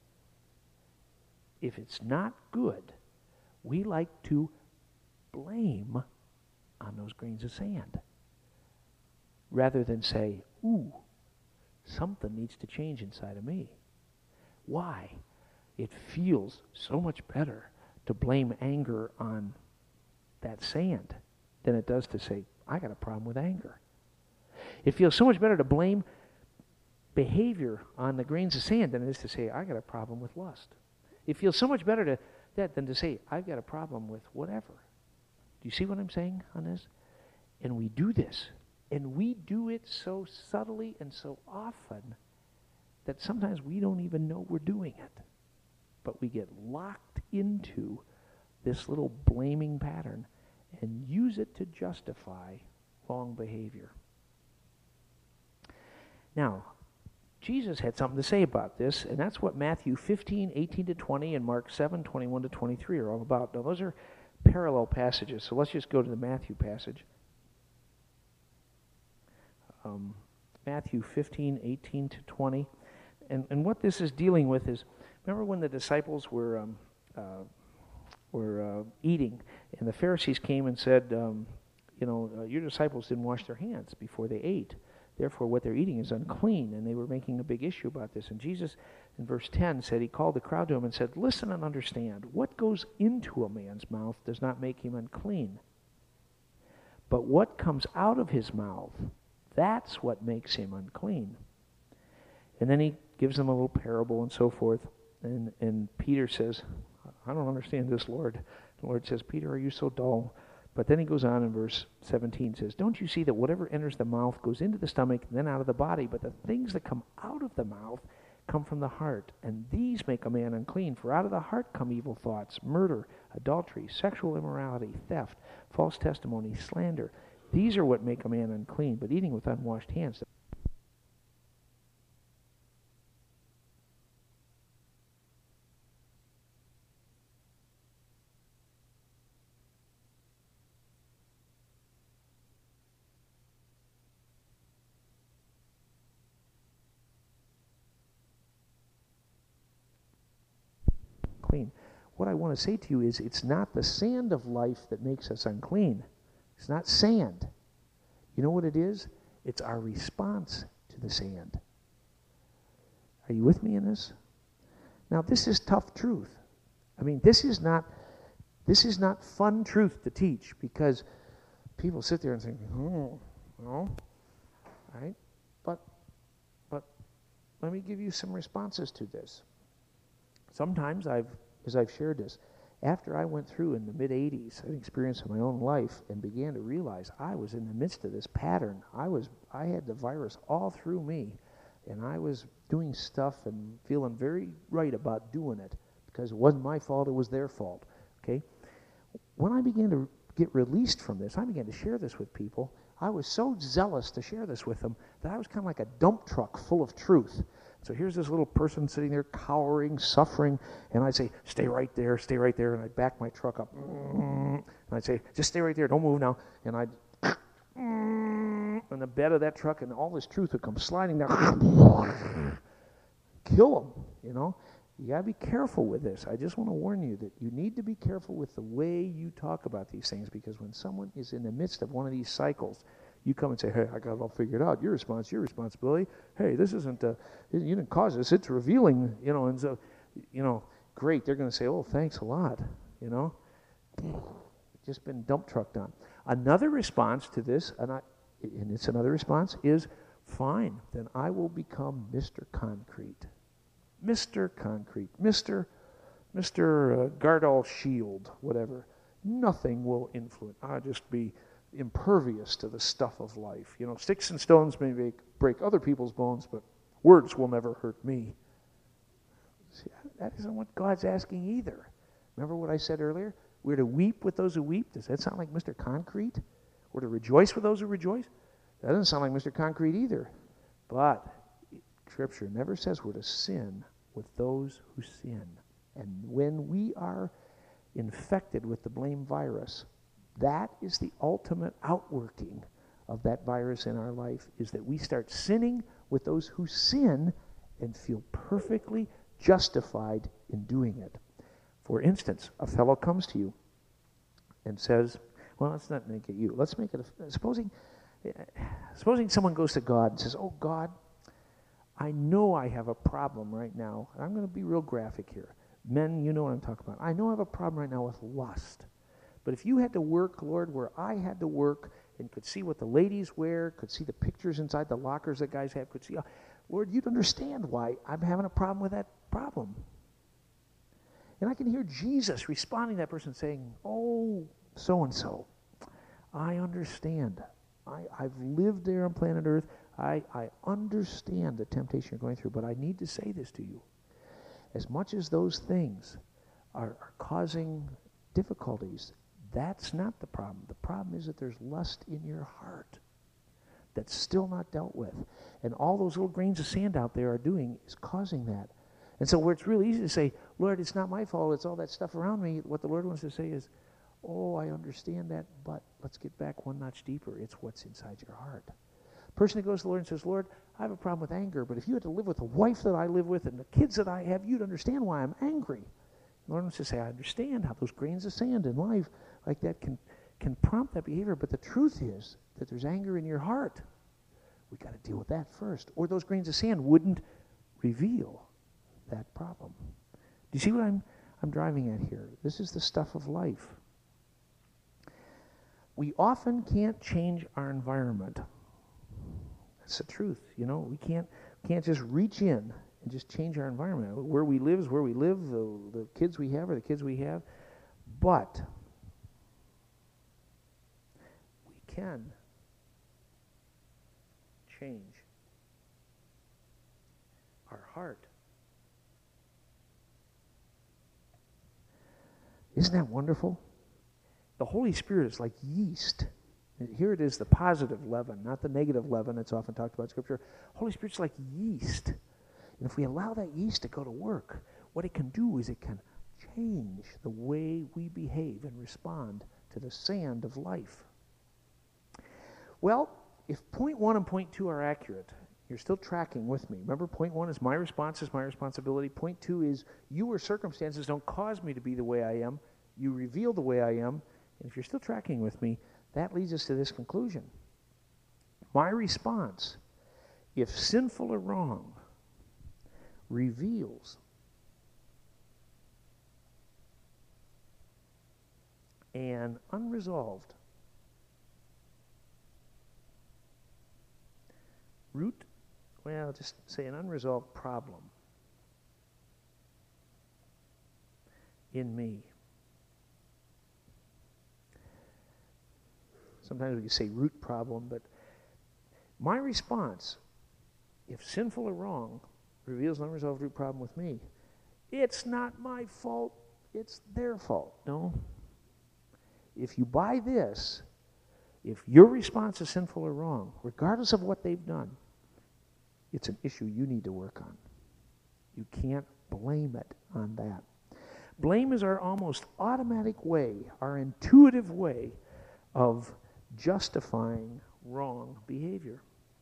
if it's not good, we like to blame on those grains of sand, rather than say, ooh, something needs to change inside of me. Why? It feels so much better to blame anger on that sand than it does to say, I got a problem with anger. It feels so much better to blame behavior on the grains of sand than it is to say, I got a problem with lust. It feels so much better to that than to say, I've got a problem with whatever. Do you see what I'm saying on this? And we do this. And we do it so subtly and so often that sometimes we don't even know we're doing it. But we get locked into this little blaming pattern and use it to justify wrong behavior. Now, Jesus had something to say about this, and that's what Matthew 15, 18 to 20, and Mark 7, 21 to 23 are all about. Now, those are parallel passages, so let's just go to the Matthew passage. Matthew 15, 18 to 20. And what this is dealing with is, remember when the disciples were eating, and the Pharisees came and said, your disciples didn't wash their hands before they ate. Therefore, what they're eating is unclean, and they were making a big issue about this. And Jesus, in verse 10, said, he called the crowd to him and said, listen and understand, what goes into a man's mouth does not make him unclean. But what comes out of his mouth, that's what makes him unclean. And then he gives them a little parable and so forth. And Peter says, I don't understand this, Lord. The Lord says, Peter, are you so dull? But then he goes on in verse 17, says, don't you see that whatever enters the mouth goes into the stomach and then out of the body, but the things that come out of the mouth come from the heart, and these make a man unclean. For out of the heart come evil thoughts, murder, adultery, sexual immorality, theft, false testimony, slander. These are what make a man unclean, but eating with unwashed hands. Clean. What I want to say to you is it's not the sand of life that makes us unclean. It's not sand. You know what it is? It's our response to the sand. Are you with me in this? Now, this is tough truth. I mean, this is not fun truth to teach, because people sit there and think, right? But let me give you some responses to this. Sometimes as I've shared this, after I went through in the mid-'80s, an experience in my own life, and began to realize I was in the midst of this pattern. I had the virus all through me, and I was doing stuff and feeling very right about doing it because it wasn't my fault, it was their fault. Okay? When I began to get released from this, I began to share this with people. I was so zealous to share this with them that I was kind of like a dump truck full of truth. So here's this little person sitting there cowering, suffering, and I'd say, stay right there, and I'd back my truck up. And I'd say, just stay right there, don't move now. And I'd on the bed of that truck, and all this truth would come sliding down. Kill them, you know. You got to be careful with this. I just want to warn you that you need to be careful with the way you talk about these things, because when someone is in the midst of one of these cycles, you come and say, hey, I got it all figured out. Your responsibility. Hey, this isn't, you didn't cause this. It's revealing, you know, and so, you know, great. They're going to say, oh, thanks a lot, you know. Just been dump trucked on. Another response to this, and it's another response, is fine, then I will become Mr. Concrete. Mr. Concrete. Mr. Gardol Shield, whatever. Nothing will influence. I'll just be impervious to the stuff of life. You know, sticks and stones may break other people's bones, but words will never hurt me. See, that isn't what God's asking either. Remember what I said earlier? We're to weep with those who weep. Does that sound like Mr. Concrete? We're to rejoice with those who rejoice? That doesn't sound like Mr. Concrete either. But Scripture never says we're to sin with those who sin. And when we are infected with the blame virus, that is the ultimate outworking of that virus in our life is that we start sinning with those who sin and feel perfectly justified in doing it. For instance, a fellow comes to you and says, well, let's not make it you. Let's make it, supposing someone goes to God and says, oh, God, I know I have a problem right now. And I'm going to be real graphic here. Men, you know what I'm talking about. I know I have a problem right now with lust. But if you had to work, Lord, where I had to work and could see what the ladies wear, could see the pictures inside the lockers that guys have, could see, Lord, you'd understand why I'm having a problem with that problem. And I can hear Jesus responding to that person saying, oh, so-and-so, I understand. I've lived there on planet Earth. I understand the temptation you're going through, but I need to say this to you. As much as those things are causing difficulties, that's not the problem. The problem is that there's lust in your heart that's still not dealt with. And all those little grains of sand out there are doing is causing that. And so where it's really easy to say, Lord, it's not my fault, it's all that stuff around me, what the Lord wants to say is, oh, I understand that, but let's get back one notch deeper. It's what's inside your heart. Person that goes to the Lord and says, Lord, I have a problem with anger, but if you had to live with the wife that I live with and the kids that I have, you'd understand why I'm angry. The Lord wants to say, I understand how those grains of sand in life like that can prompt that behavior, but the truth is that there's anger in your heart. We've got to deal with that first, or those grains of sand wouldn't reveal that problem. Do you see what I'm driving at here? This is the stuff of life. We often can't change our environment. That's the truth. You know, we can't just reach in and just change our environment. Where we live is where we live. The kids we have are the kids we have. But we can change our heart. Isn't that wonderful? The Holy Spirit is like yeast. Here it is, the positive leaven, not the negative leaven that's often talked about in Scripture. Holy Spirit's like yeast. And if we allow that yeast to go to work, what it can do is it can change the way we behave and respond to the sand of life. Well, if point 1 and point 2 are accurate, you're still tracking with me. Remember, point 1 is my response is my responsibility. Point 2 is you or circumstances don't cause me to be the way I am. You reveal the way I am. And if you're still tracking with me, that leads us to this conclusion. My response, if sinful or wrong, reveals an unresolved just say an unresolved problem in me. Sometimes we can say root problem, but my response, if sinful or wrong, reveals an unresolved root problem with me, it's not my fault, it's their fault. No. If you buy this, if your response is sinful or wrong, regardless of what they've done, it's an issue you need to work on. You can't blame it on that. Blame is our almost automatic way, our intuitive way of justifying wrong behavior.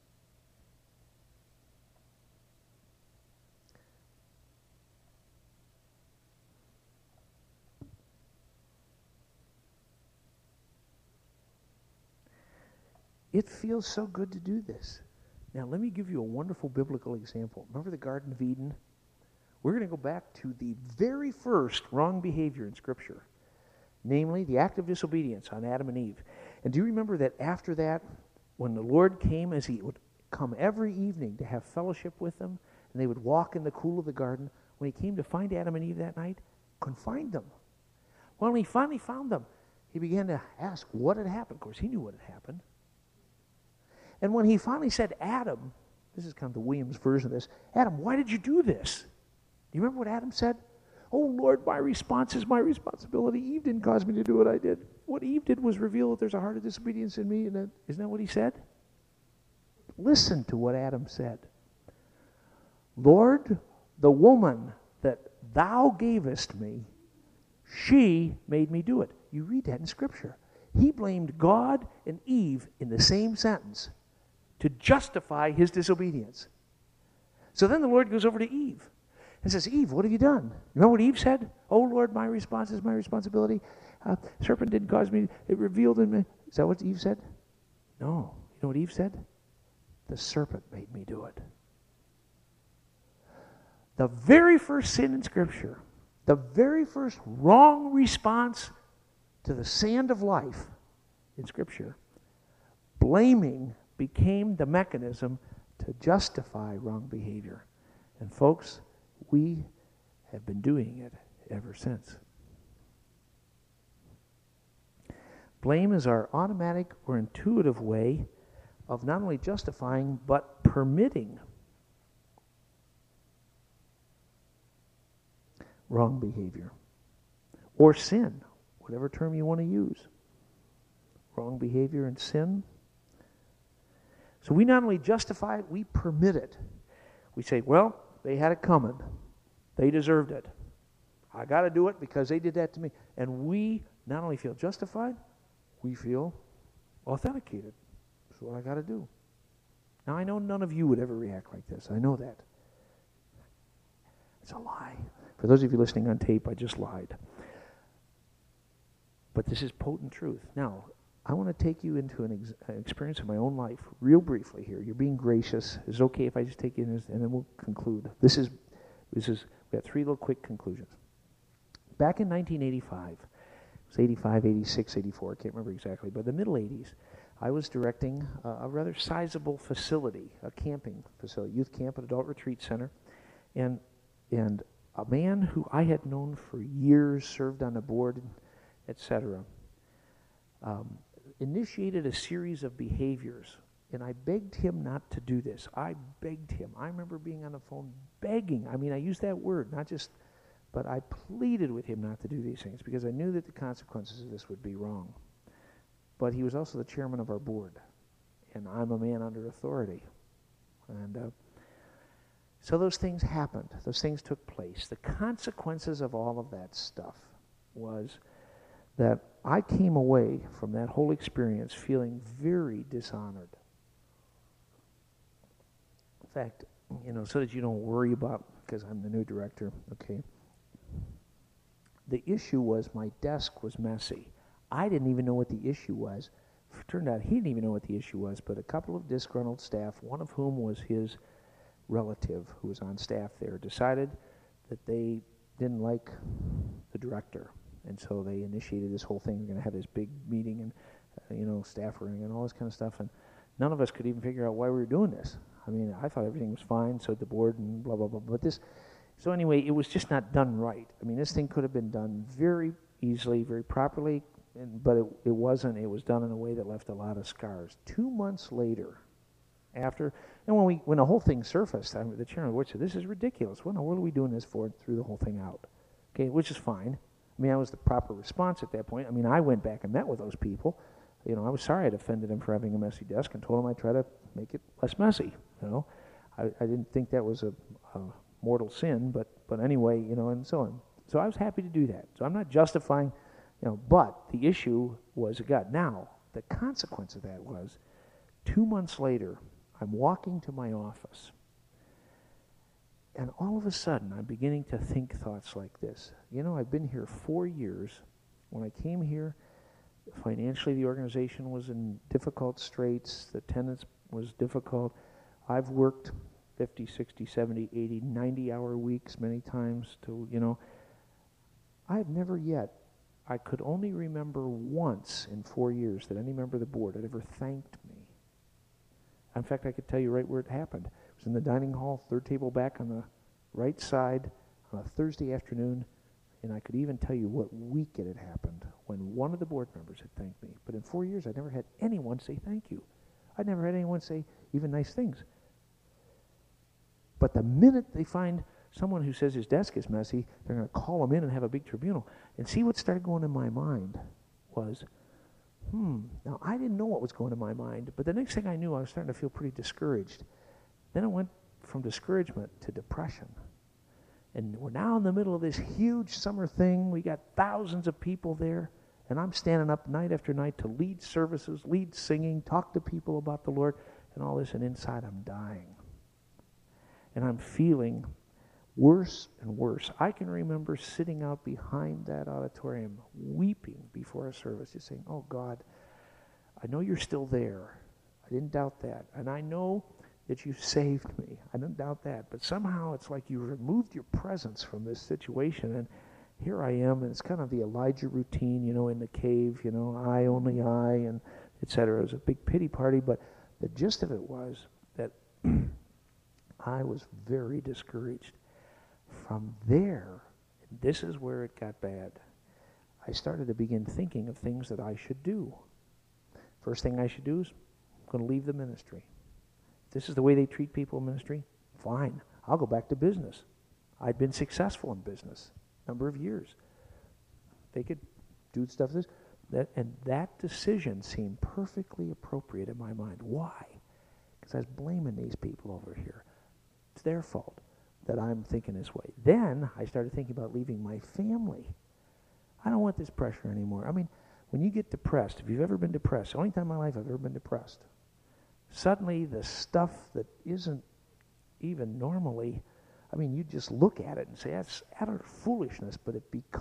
It feels so good to do this. Now, let me give you a wonderful biblical example. Remember the Garden of Eden? We're going to go back to the very first wrong behavior in Scripture, namely the act of disobedience on Adam and Eve. And do you remember that after that, when the Lord came, as he would come every evening to have fellowship with them, and they would walk in the cool of the garden, when he came to find Adam and Eve that night, couldn't find them. Well, when he finally found them, he began to ask what had happened. Of course, he knew what had happened. And when he finally said, Adam, this is kind of the Williams version of this, Adam, why did you do this? Do you remember what Adam said? Oh, Lord, my response is my responsibility. Eve didn't cause me to do what I did. What Eve did was reveal that there's a heart of disobedience in me. And isn't that what he said? Listen to what Adam said. Lord, the woman that thou gavest me, she made me do it. You read that in Scripture. He blamed God and Eve in the same sentence to justify his disobedience. So then the Lord goes over to Eve and says, Eve, what have you done? You know what Eve said? Oh, Lord, my response is my responsibility. Serpent didn't cause me. It revealed in me. Is that what Eve said? No. You know what Eve said? The serpent made me do it. The very first sin in Scripture, the very first wrong response to the sand of life in Scripture, blaming became the mechanism to justify wrong behavior. And folks, we have been doing it ever since. Blame is our automatic or intuitive way of not only justifying but permitting wrong behavior or sin, whatever term you want to use. Wrong behavior and sin. So we not only justify it, we permit it. We say, well, they had it coming. They deserved it. I got to do it because they did that to me. And we not only feel justified, we feel authenticated. That's what I got to do. Now, I know none of you would ever react like this. I know that. It's a lie. For those of you listening on tape, I just lied. But this is potent truth. Now, I want to take you into an experience of my own life, real briefly here. You're being gracious. Is it okay if I just take you in, and then we'll conclude? We got three little quick conclusions. Back in 1985, it was 85, 86, 84, I can't remember exactly, but the middle 80s, I was directing a rather sizable facility, a camping facility, youth camp, an adult retreat center, and a man who I had known for years, served on the board, etc., initiated a series of behaviors, and I begged him not to do this. I begged him. I remember being on the phone begging. I mean, I use that word, not just, but I pleaded with him not to do these things because I knew that the consequences of this would be wrong. But he was also the chairman of our board, and I'm a man under authority. And so those things happened. Those things took place. The consequences of all of that stuff was that I came away from that whole experience feeling very dishonored. In fact, so that you don't worry about, because I'm the new director, okay, the issue was my desk was messy. I didn't even know what the issue was. It turned out he didn't even know what the issue was, but a couple of disgruntled staff, one of whom was his relative who was on staff there, decided that they didn't like the director. And so they initiated this whole thing. We're going to have this big meeting and, staffing and all this kind of stuff. And none of us could even figure out why we were doing this. I mean, I thought everything was fine, so did the board and blah, blah, blah. So anyway, it was just not done right. I mean, this thing could have been done very easily, very properly, but it wasn't. It was done in a way that left a lot of scars. 2 months later, after, and when the whole thing surfaced, the chairman of the board said, "This is ridiculous. What in the world are we doing this for?" And threw the whole thing out. Okay, which is fine. I mean, that was the proper response at that point. I mean, I went back and met with those people. I was sorry I'd offended them for having a messy desk and told them I'd try to make it less messy. I didn't think that was a mortal sin, but anyway, and so on. So I was happy to do that. So I'm not justifying, but the issue was God. Now, the consequence of that was 2 months later, I'm walking to my office, and all of a sudden, I'm beginning to think thoughts like this. I've been here 4 years. When I came here, financially, the organization was in difficult straits. The attendance was difficult. I've worked 50, 60, 70, 80, 90-hour weeks many times I've never yet, I could only remember once in 4 years that any member of the board had ever thanked me. In fact, I could tell you right where it happened. It was in the dining hall, third table back on the right side on a Thursday afternoon, and I could even tell you what week it had happened when one of the board members had thanked me. But in 4 years, I'd never had anyone say thank you. I'd never had anyone say even nice things. But the minute they find someone who says his desk is messy, they're going to call him in and have a big tribunal. And see, what started going in my mind was, now I didn't know what was going in my mind, but the next thing I knew, I was starting to feel pretty discouraged. Then it went from discouragement to depression. And we're now in the middle of this huge summer thing. We got thousands of people there, And I'm standing up night after night to lead services, lead singing, talk to people about the Lord, and all this, and inside I'm dying. And I'm feeling worse and worse. I can remember sitting out behind that auditorium, weeping before a service, just saying, oh God, I know you're still there. I didn't doubt that. And I know that you saved me. I don't doubt that. But somehow it's like you removed your presence from this situation. And here I am, and it's kind of the Elijah routine, in the cave, I, only I, and et cetera. It was a big pity party, but the gist of it was that I was very discouraged. From there, and this is where it got bad, I started to begin thinking of things that I should do. First thing I should do is I'm going to leave the ministry. If this is the way they treat people in ministry, fine. I'll go back to business. I'd been successful in business a number of years. They could do stuff and that decision seemed perfectly appropriate in my mind. Why? Because I was blaming these people over here. It's their fault that I'm thinking this way. Then I started thinking about leaving my family. I don't want this pressure anymore. I mean, when you get depressed, if you've ever been depressed, the only time in my life I've ever been depressed, suddenly the stuff that isn't even normally, you just look at it and say, that's utter foolishness, but it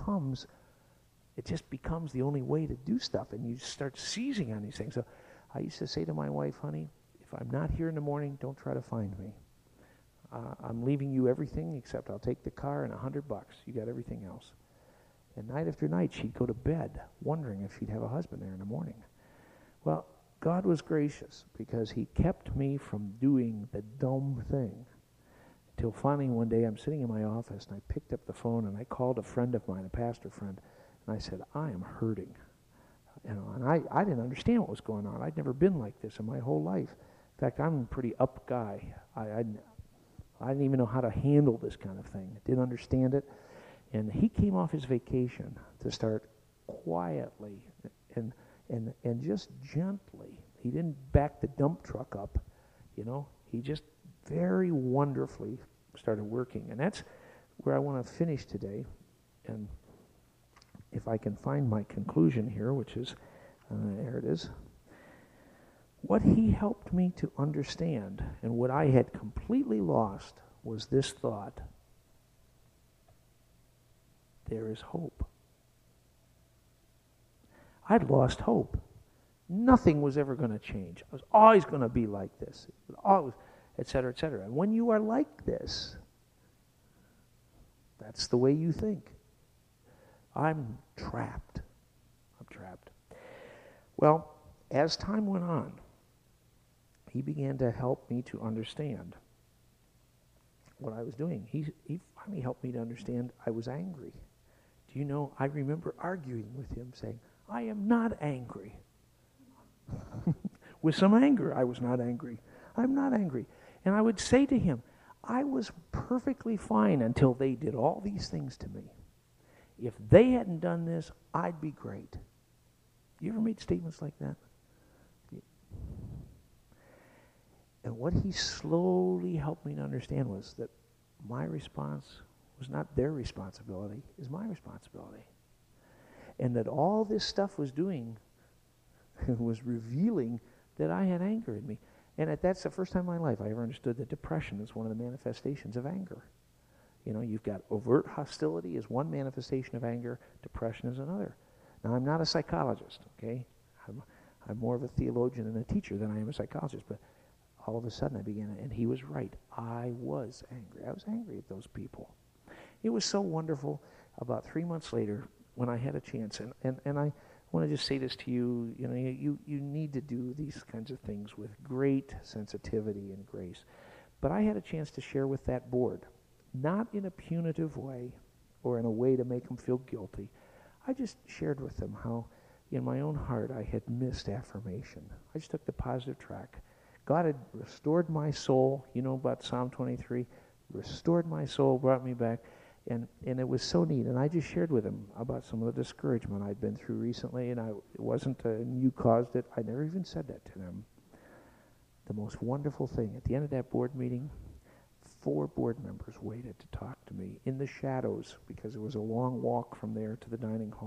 just becomes the only way to do stuff, and you start seizing on these things. So I used to say to my wife, honey, if I'm not here in the morning, don't try to find me. I'm leaving you everything except I'll take the car and $100. You got everything else. And night after night, she'd go to bed wondering if she'd have a husband there in the morning. Well, God was gracious because he kept me from doing the dumb thing. Until finally one day I'm sitting in my office and I picked up the phone and I called a friend of mine, a pastor friend, and I said, I am hurting. And I didn't understand what was going on. I'd never been like this in my whole life. In fact, I'm a pretty up guy. I didn't even know how to handle this kind of thing. Didn't understand it. And he came off his vacation to start quietly and just gently. He didn't back the dump truck up, He just very wonderfully started working. And that's where I want to finish today. And if I can find my conclusion here, which is, there it is. What he helped me to understand, and what I had completely lost, was this thought: there is hope. I'd lost hope. Nothing was ever going to change. I was always going to be like this, always, et cetera, et cetera. And when you are like this, that's the way you think. I'm trapped. Well, as time went on, he began to help me to understand what I was doing. He finally helped me to understand I was angry. Do you know, I remember arguing with him saying, I am not angry. With some anger, I was not angry. I'm not angry. And I would say to him, I was perfectly fine until they did all these things to me. If they hadn't done this, I'd be great. You ever made statements like that? And what he slowly helped me to understand was that my response was not their responsibility, it was my responsibility. And that all this stuff was doing was revealing that I had anger in me. And that's the first time in my life I ever understood that depression is one of the manifestations of anger. You've got overt hostility is one manifestation of anger, depression is another. Now, I'm not a psychologist, okay? I'm more of a theologian and a teacher than I am a psychologist, but all of a sudden I began, and he was right. I was angry. I was angry at those people. It was so wonderful. About 3 months later, when I had a chance, and I want to just say this to you, you need to do these kinds of things with great sensitivity and grace. But I had a chance to share with that board, not in a punitive way or in a way to make them feel guilty. I just shared with them how in my own heart I had missed affirmation. I just took the positive track. God had restored my soul, about Psalm 23, restored my soul, brought me back, and it was so neat. And I just shared with him about some of the discouragement I'd been through recently, and it wasn't, you caused it. I never even said that to them. The most wonderful thing, at the end of that board meeting, 4 board members waited to talk to me in the shadows because it was a long walk from there to the dining hall.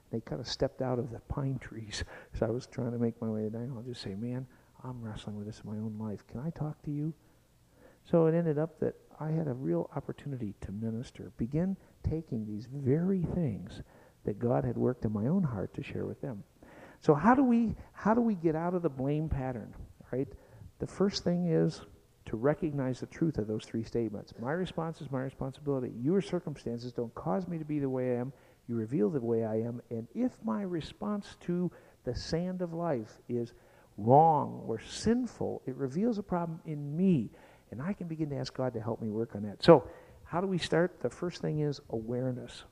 They kind of stepped out of the pine trees as I was trying to make my way down. I'll just say, man, I'm wrestling with this in my own life. Can I talk to you? So it ended up that I had a real opportunity to minister, begin taking these very things that God had worked in my own heart to share with them. So how do we get out of the blame pattern, right? The first thing is to recognize the truth of those three statements. My response is my responsibility. Your circumstances don't cause me to be the way I am. You reveal the way I am. And if my response to the sand of life is wrong or sinful, it reveals a problem in me. And I can begin to ask God to help me work on that. So how do we start? The first thing is awareness.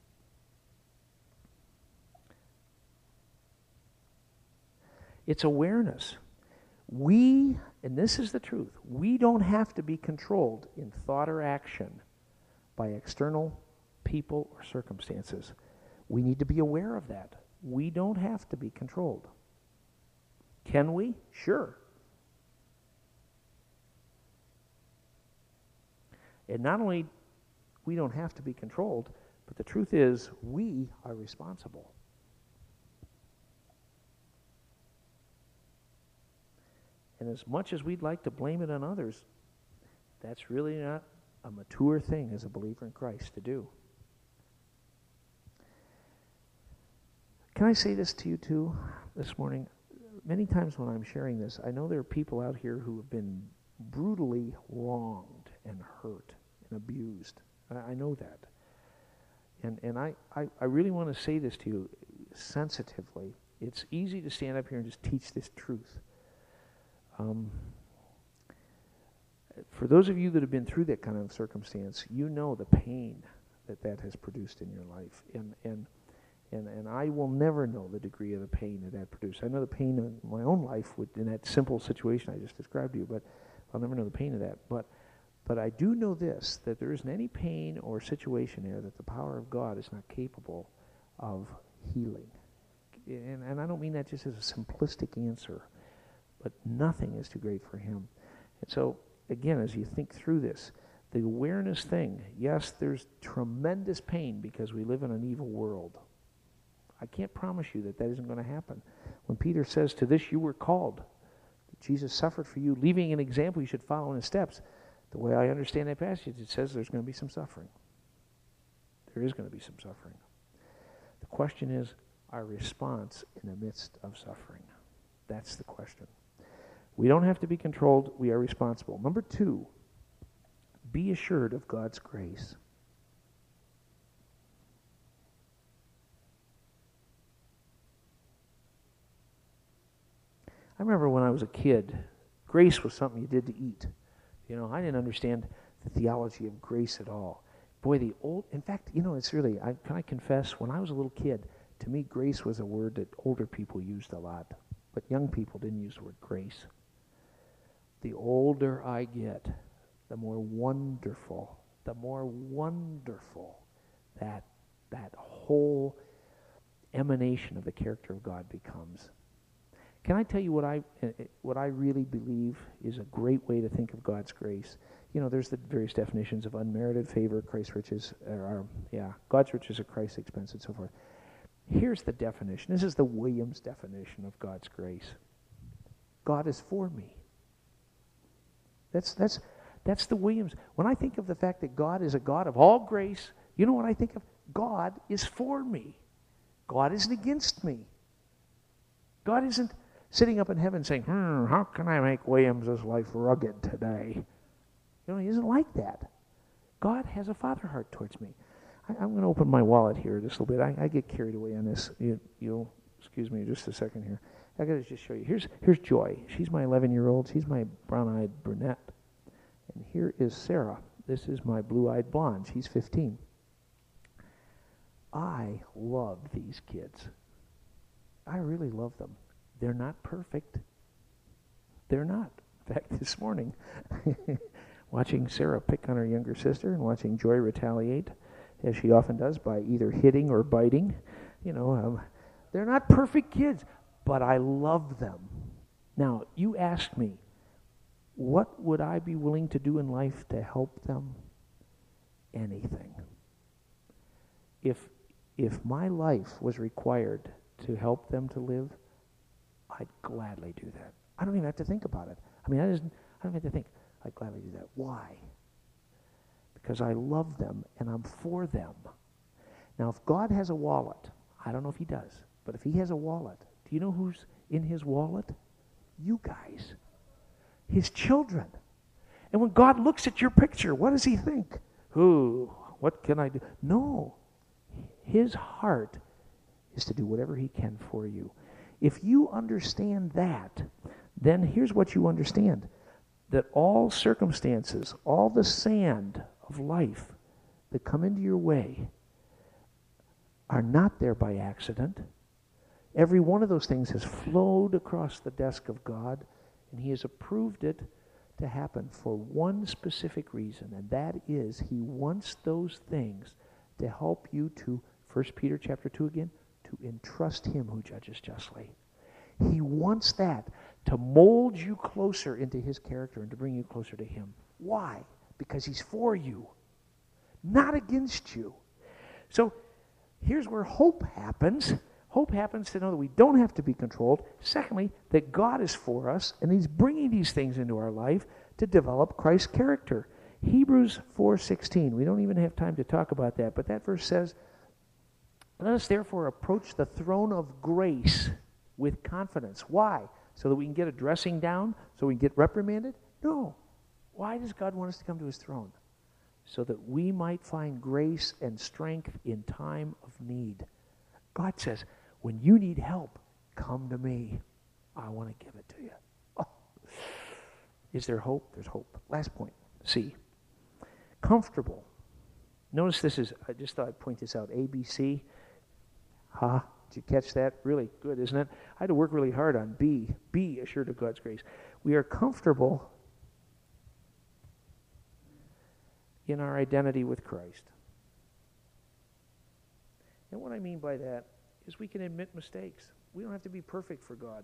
It's awareness. And this is the truth, we don't have to be controlled in thought or action by external people or circumstances. We need to be aware of that. We don't have to be controlled. Can we? Sure. And not only we don't have to be controlled, but the truth is we are responsible. And as much as we'd like to blame it on others, that's really not a mature thing as a believer in Christ to do. Can I say this to you too this morning? Many times when I'm sharing this, I know there are people out here who have been brutally wronged and hurt and abused. I know that. And I really want to say this to you sensitively. It's easy to stand up here and just teach this truth. For those of you that have been through that kind of circumstance, you know the pain that has produced in your life. And I will never know the degree of the pain that produced. I know the pain in my own life in that simple situation I just described to you, but I'll never know the pain of that. But I do know this, that there isn't any pain or situation there that the power of God is not capable of healing. And I don't mean that just as a simplistic answer, but nothing is too great for him. And so, again, as you think through this, the awareness thing, yes, there's tremendous pain because we live in an evil world. I can't promise you that isn't going to happen. When Peter says, to this you were called, Jesus suffered for you, leaving an example you should follow in his steps. The way I understand that passage, it says there's going to be some suffering. There is going to be some suffering. The question is our response in the midst of suffering. That's the question. We don't have to be controlled. We are responsible. Number 2, be assured of God's grace. I remember when I was a kid, grace was something you did to eat. You know, I didn't understand the theology of grace at all. Boy, in fact, you know, it's really, can I confess, when I was a little kid, to me, grace was a word that older people used a lot, but young people didn't use the word grace. The older I get, the more wonderful that whole emanation of the character of God becomes. Can I tell you what I really believe is a great way to think of God's grace? You know, there's the various definitions of unmerited favor, Christ's riches, God's riches at Christ's expense, and so forth. Here's the definition. This is the Williams definition of God's grace. God is for me. That's the Williams. When I think of the fact that God is a God of all grace, you know what I think of? God is for me. God isn't against me. God isn't sitting up in heaven saying, how can I make Williams's life rugged today? You know, he isn't like that. God has a father heart towards me. I'm going to open my wallet here just a little bit. I get carried away on this. You'll excuse me just a second here. I got to just show you. Here's Joy. She's my 11-year-old. She's my brown-eyed brunette. And here is Sarah. This is my blue-eyed blonde. She's 15. I love these kids. I really love them. They're not perfect. They're not. In fact, this morning, watching Sarah pick on her younger sister and watching Joy retaliate, as she often does, by either hitting or biting, they're not perfect kids, but I love them. Now, you asked me, what would I be willing to do in life to help them? Anything. If if my life was required to help them to live, I'd gladly do that. I don't even have to think about it. I mean, I don't have to think. I'd gladly do that. Why? Because I love them and I'm for them. Now, if God has a wallet, I don't know if he does, but if he has a wallet, do you know who's in his wallet? You guys. His children. And when God looks at your picture, what does he think? Ooh, what can I do? No. His heart is to do whatever he can for you. If you understand that, then here's what you understand. That all circumstances, all the sand of life that come into your way are not there by accident. Every one of those things has flowed across the desk of God, and he has approved it to happen for one specific reason, and that is he wants those things to help you to, 1 Peter chapter 2 again, to entrust him who judges justly. He wants that to mold you closer into his character and to bring you closer to him. Why? Because he's for you, not against you. So here's where hope happens. Hope happens to know that we don't have to be controlled. Secondly, that God is for us, and he's bringing these things into our life to develop Christ's character. Hebrews 4:16. We don't even have time to talk about that, but that verse says, "Let us therefore approach the throne of grace with confidence." Why? So that we can get a dressing down? So we can get reprimanded? No. Why does God want us to come to his throne? So that we might find grace and strength in time of need. God says, when you need help, come to me. I want to give it to you. Oh. Is there hope? There's hope. Last point. C. Comfortable. Notice this is, I just thought I'd point this out. ABC. Did you catch that? Really good, isn't it? I had to work really hard on B. Be assured of God's grace. We are comfortable in our identity with Christ. And what I mean by that is we can admit mistakes. We don't have to be perfect for God.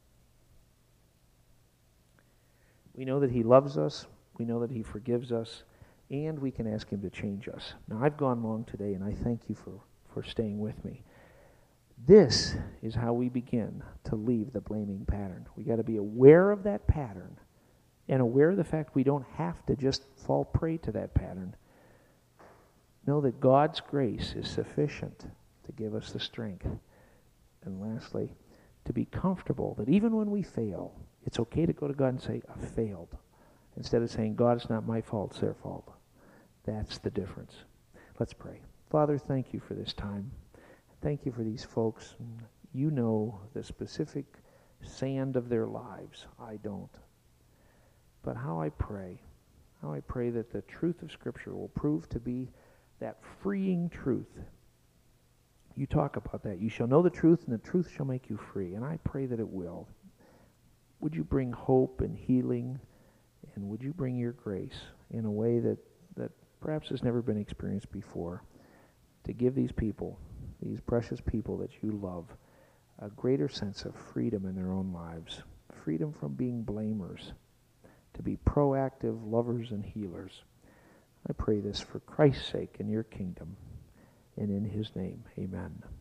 We know that he loves us. We know that he forgives us. And we can ask him to change us. Now, I've gone long today, and I thank you for staying with me. This is how we begin to leave the blaming pattern. We got to be aware of that pattern and aware of the fact we don't have to just fall prey to that pattern. Know that God's grace is sufficient to give us the strength. And lastly, to be comfortable that even when we fail, it's okay to go to God and say, I failed. Instead of saying, God, it's not my fault, it's their fault. That's the difference. Let's pray. Father, thank you for this time. Thank you for these folks. You know the specific sand of their lives. I don't. But how I pray that the truth of Scripture will prove to be that freeing truth. You talk about that. You shall know the truth, and the truth shall make you free. And I pray that it will. Would you bring hope and healing, and would you bring your grace in a way that perhaps has never been experienced before, to give these people, these precious people that you love, a greater sense of freedom in their own lives, freedom from being blamers, to be proactive lovers and healers. I pray this for Christ's sake in your kingdom, and in his name, amen.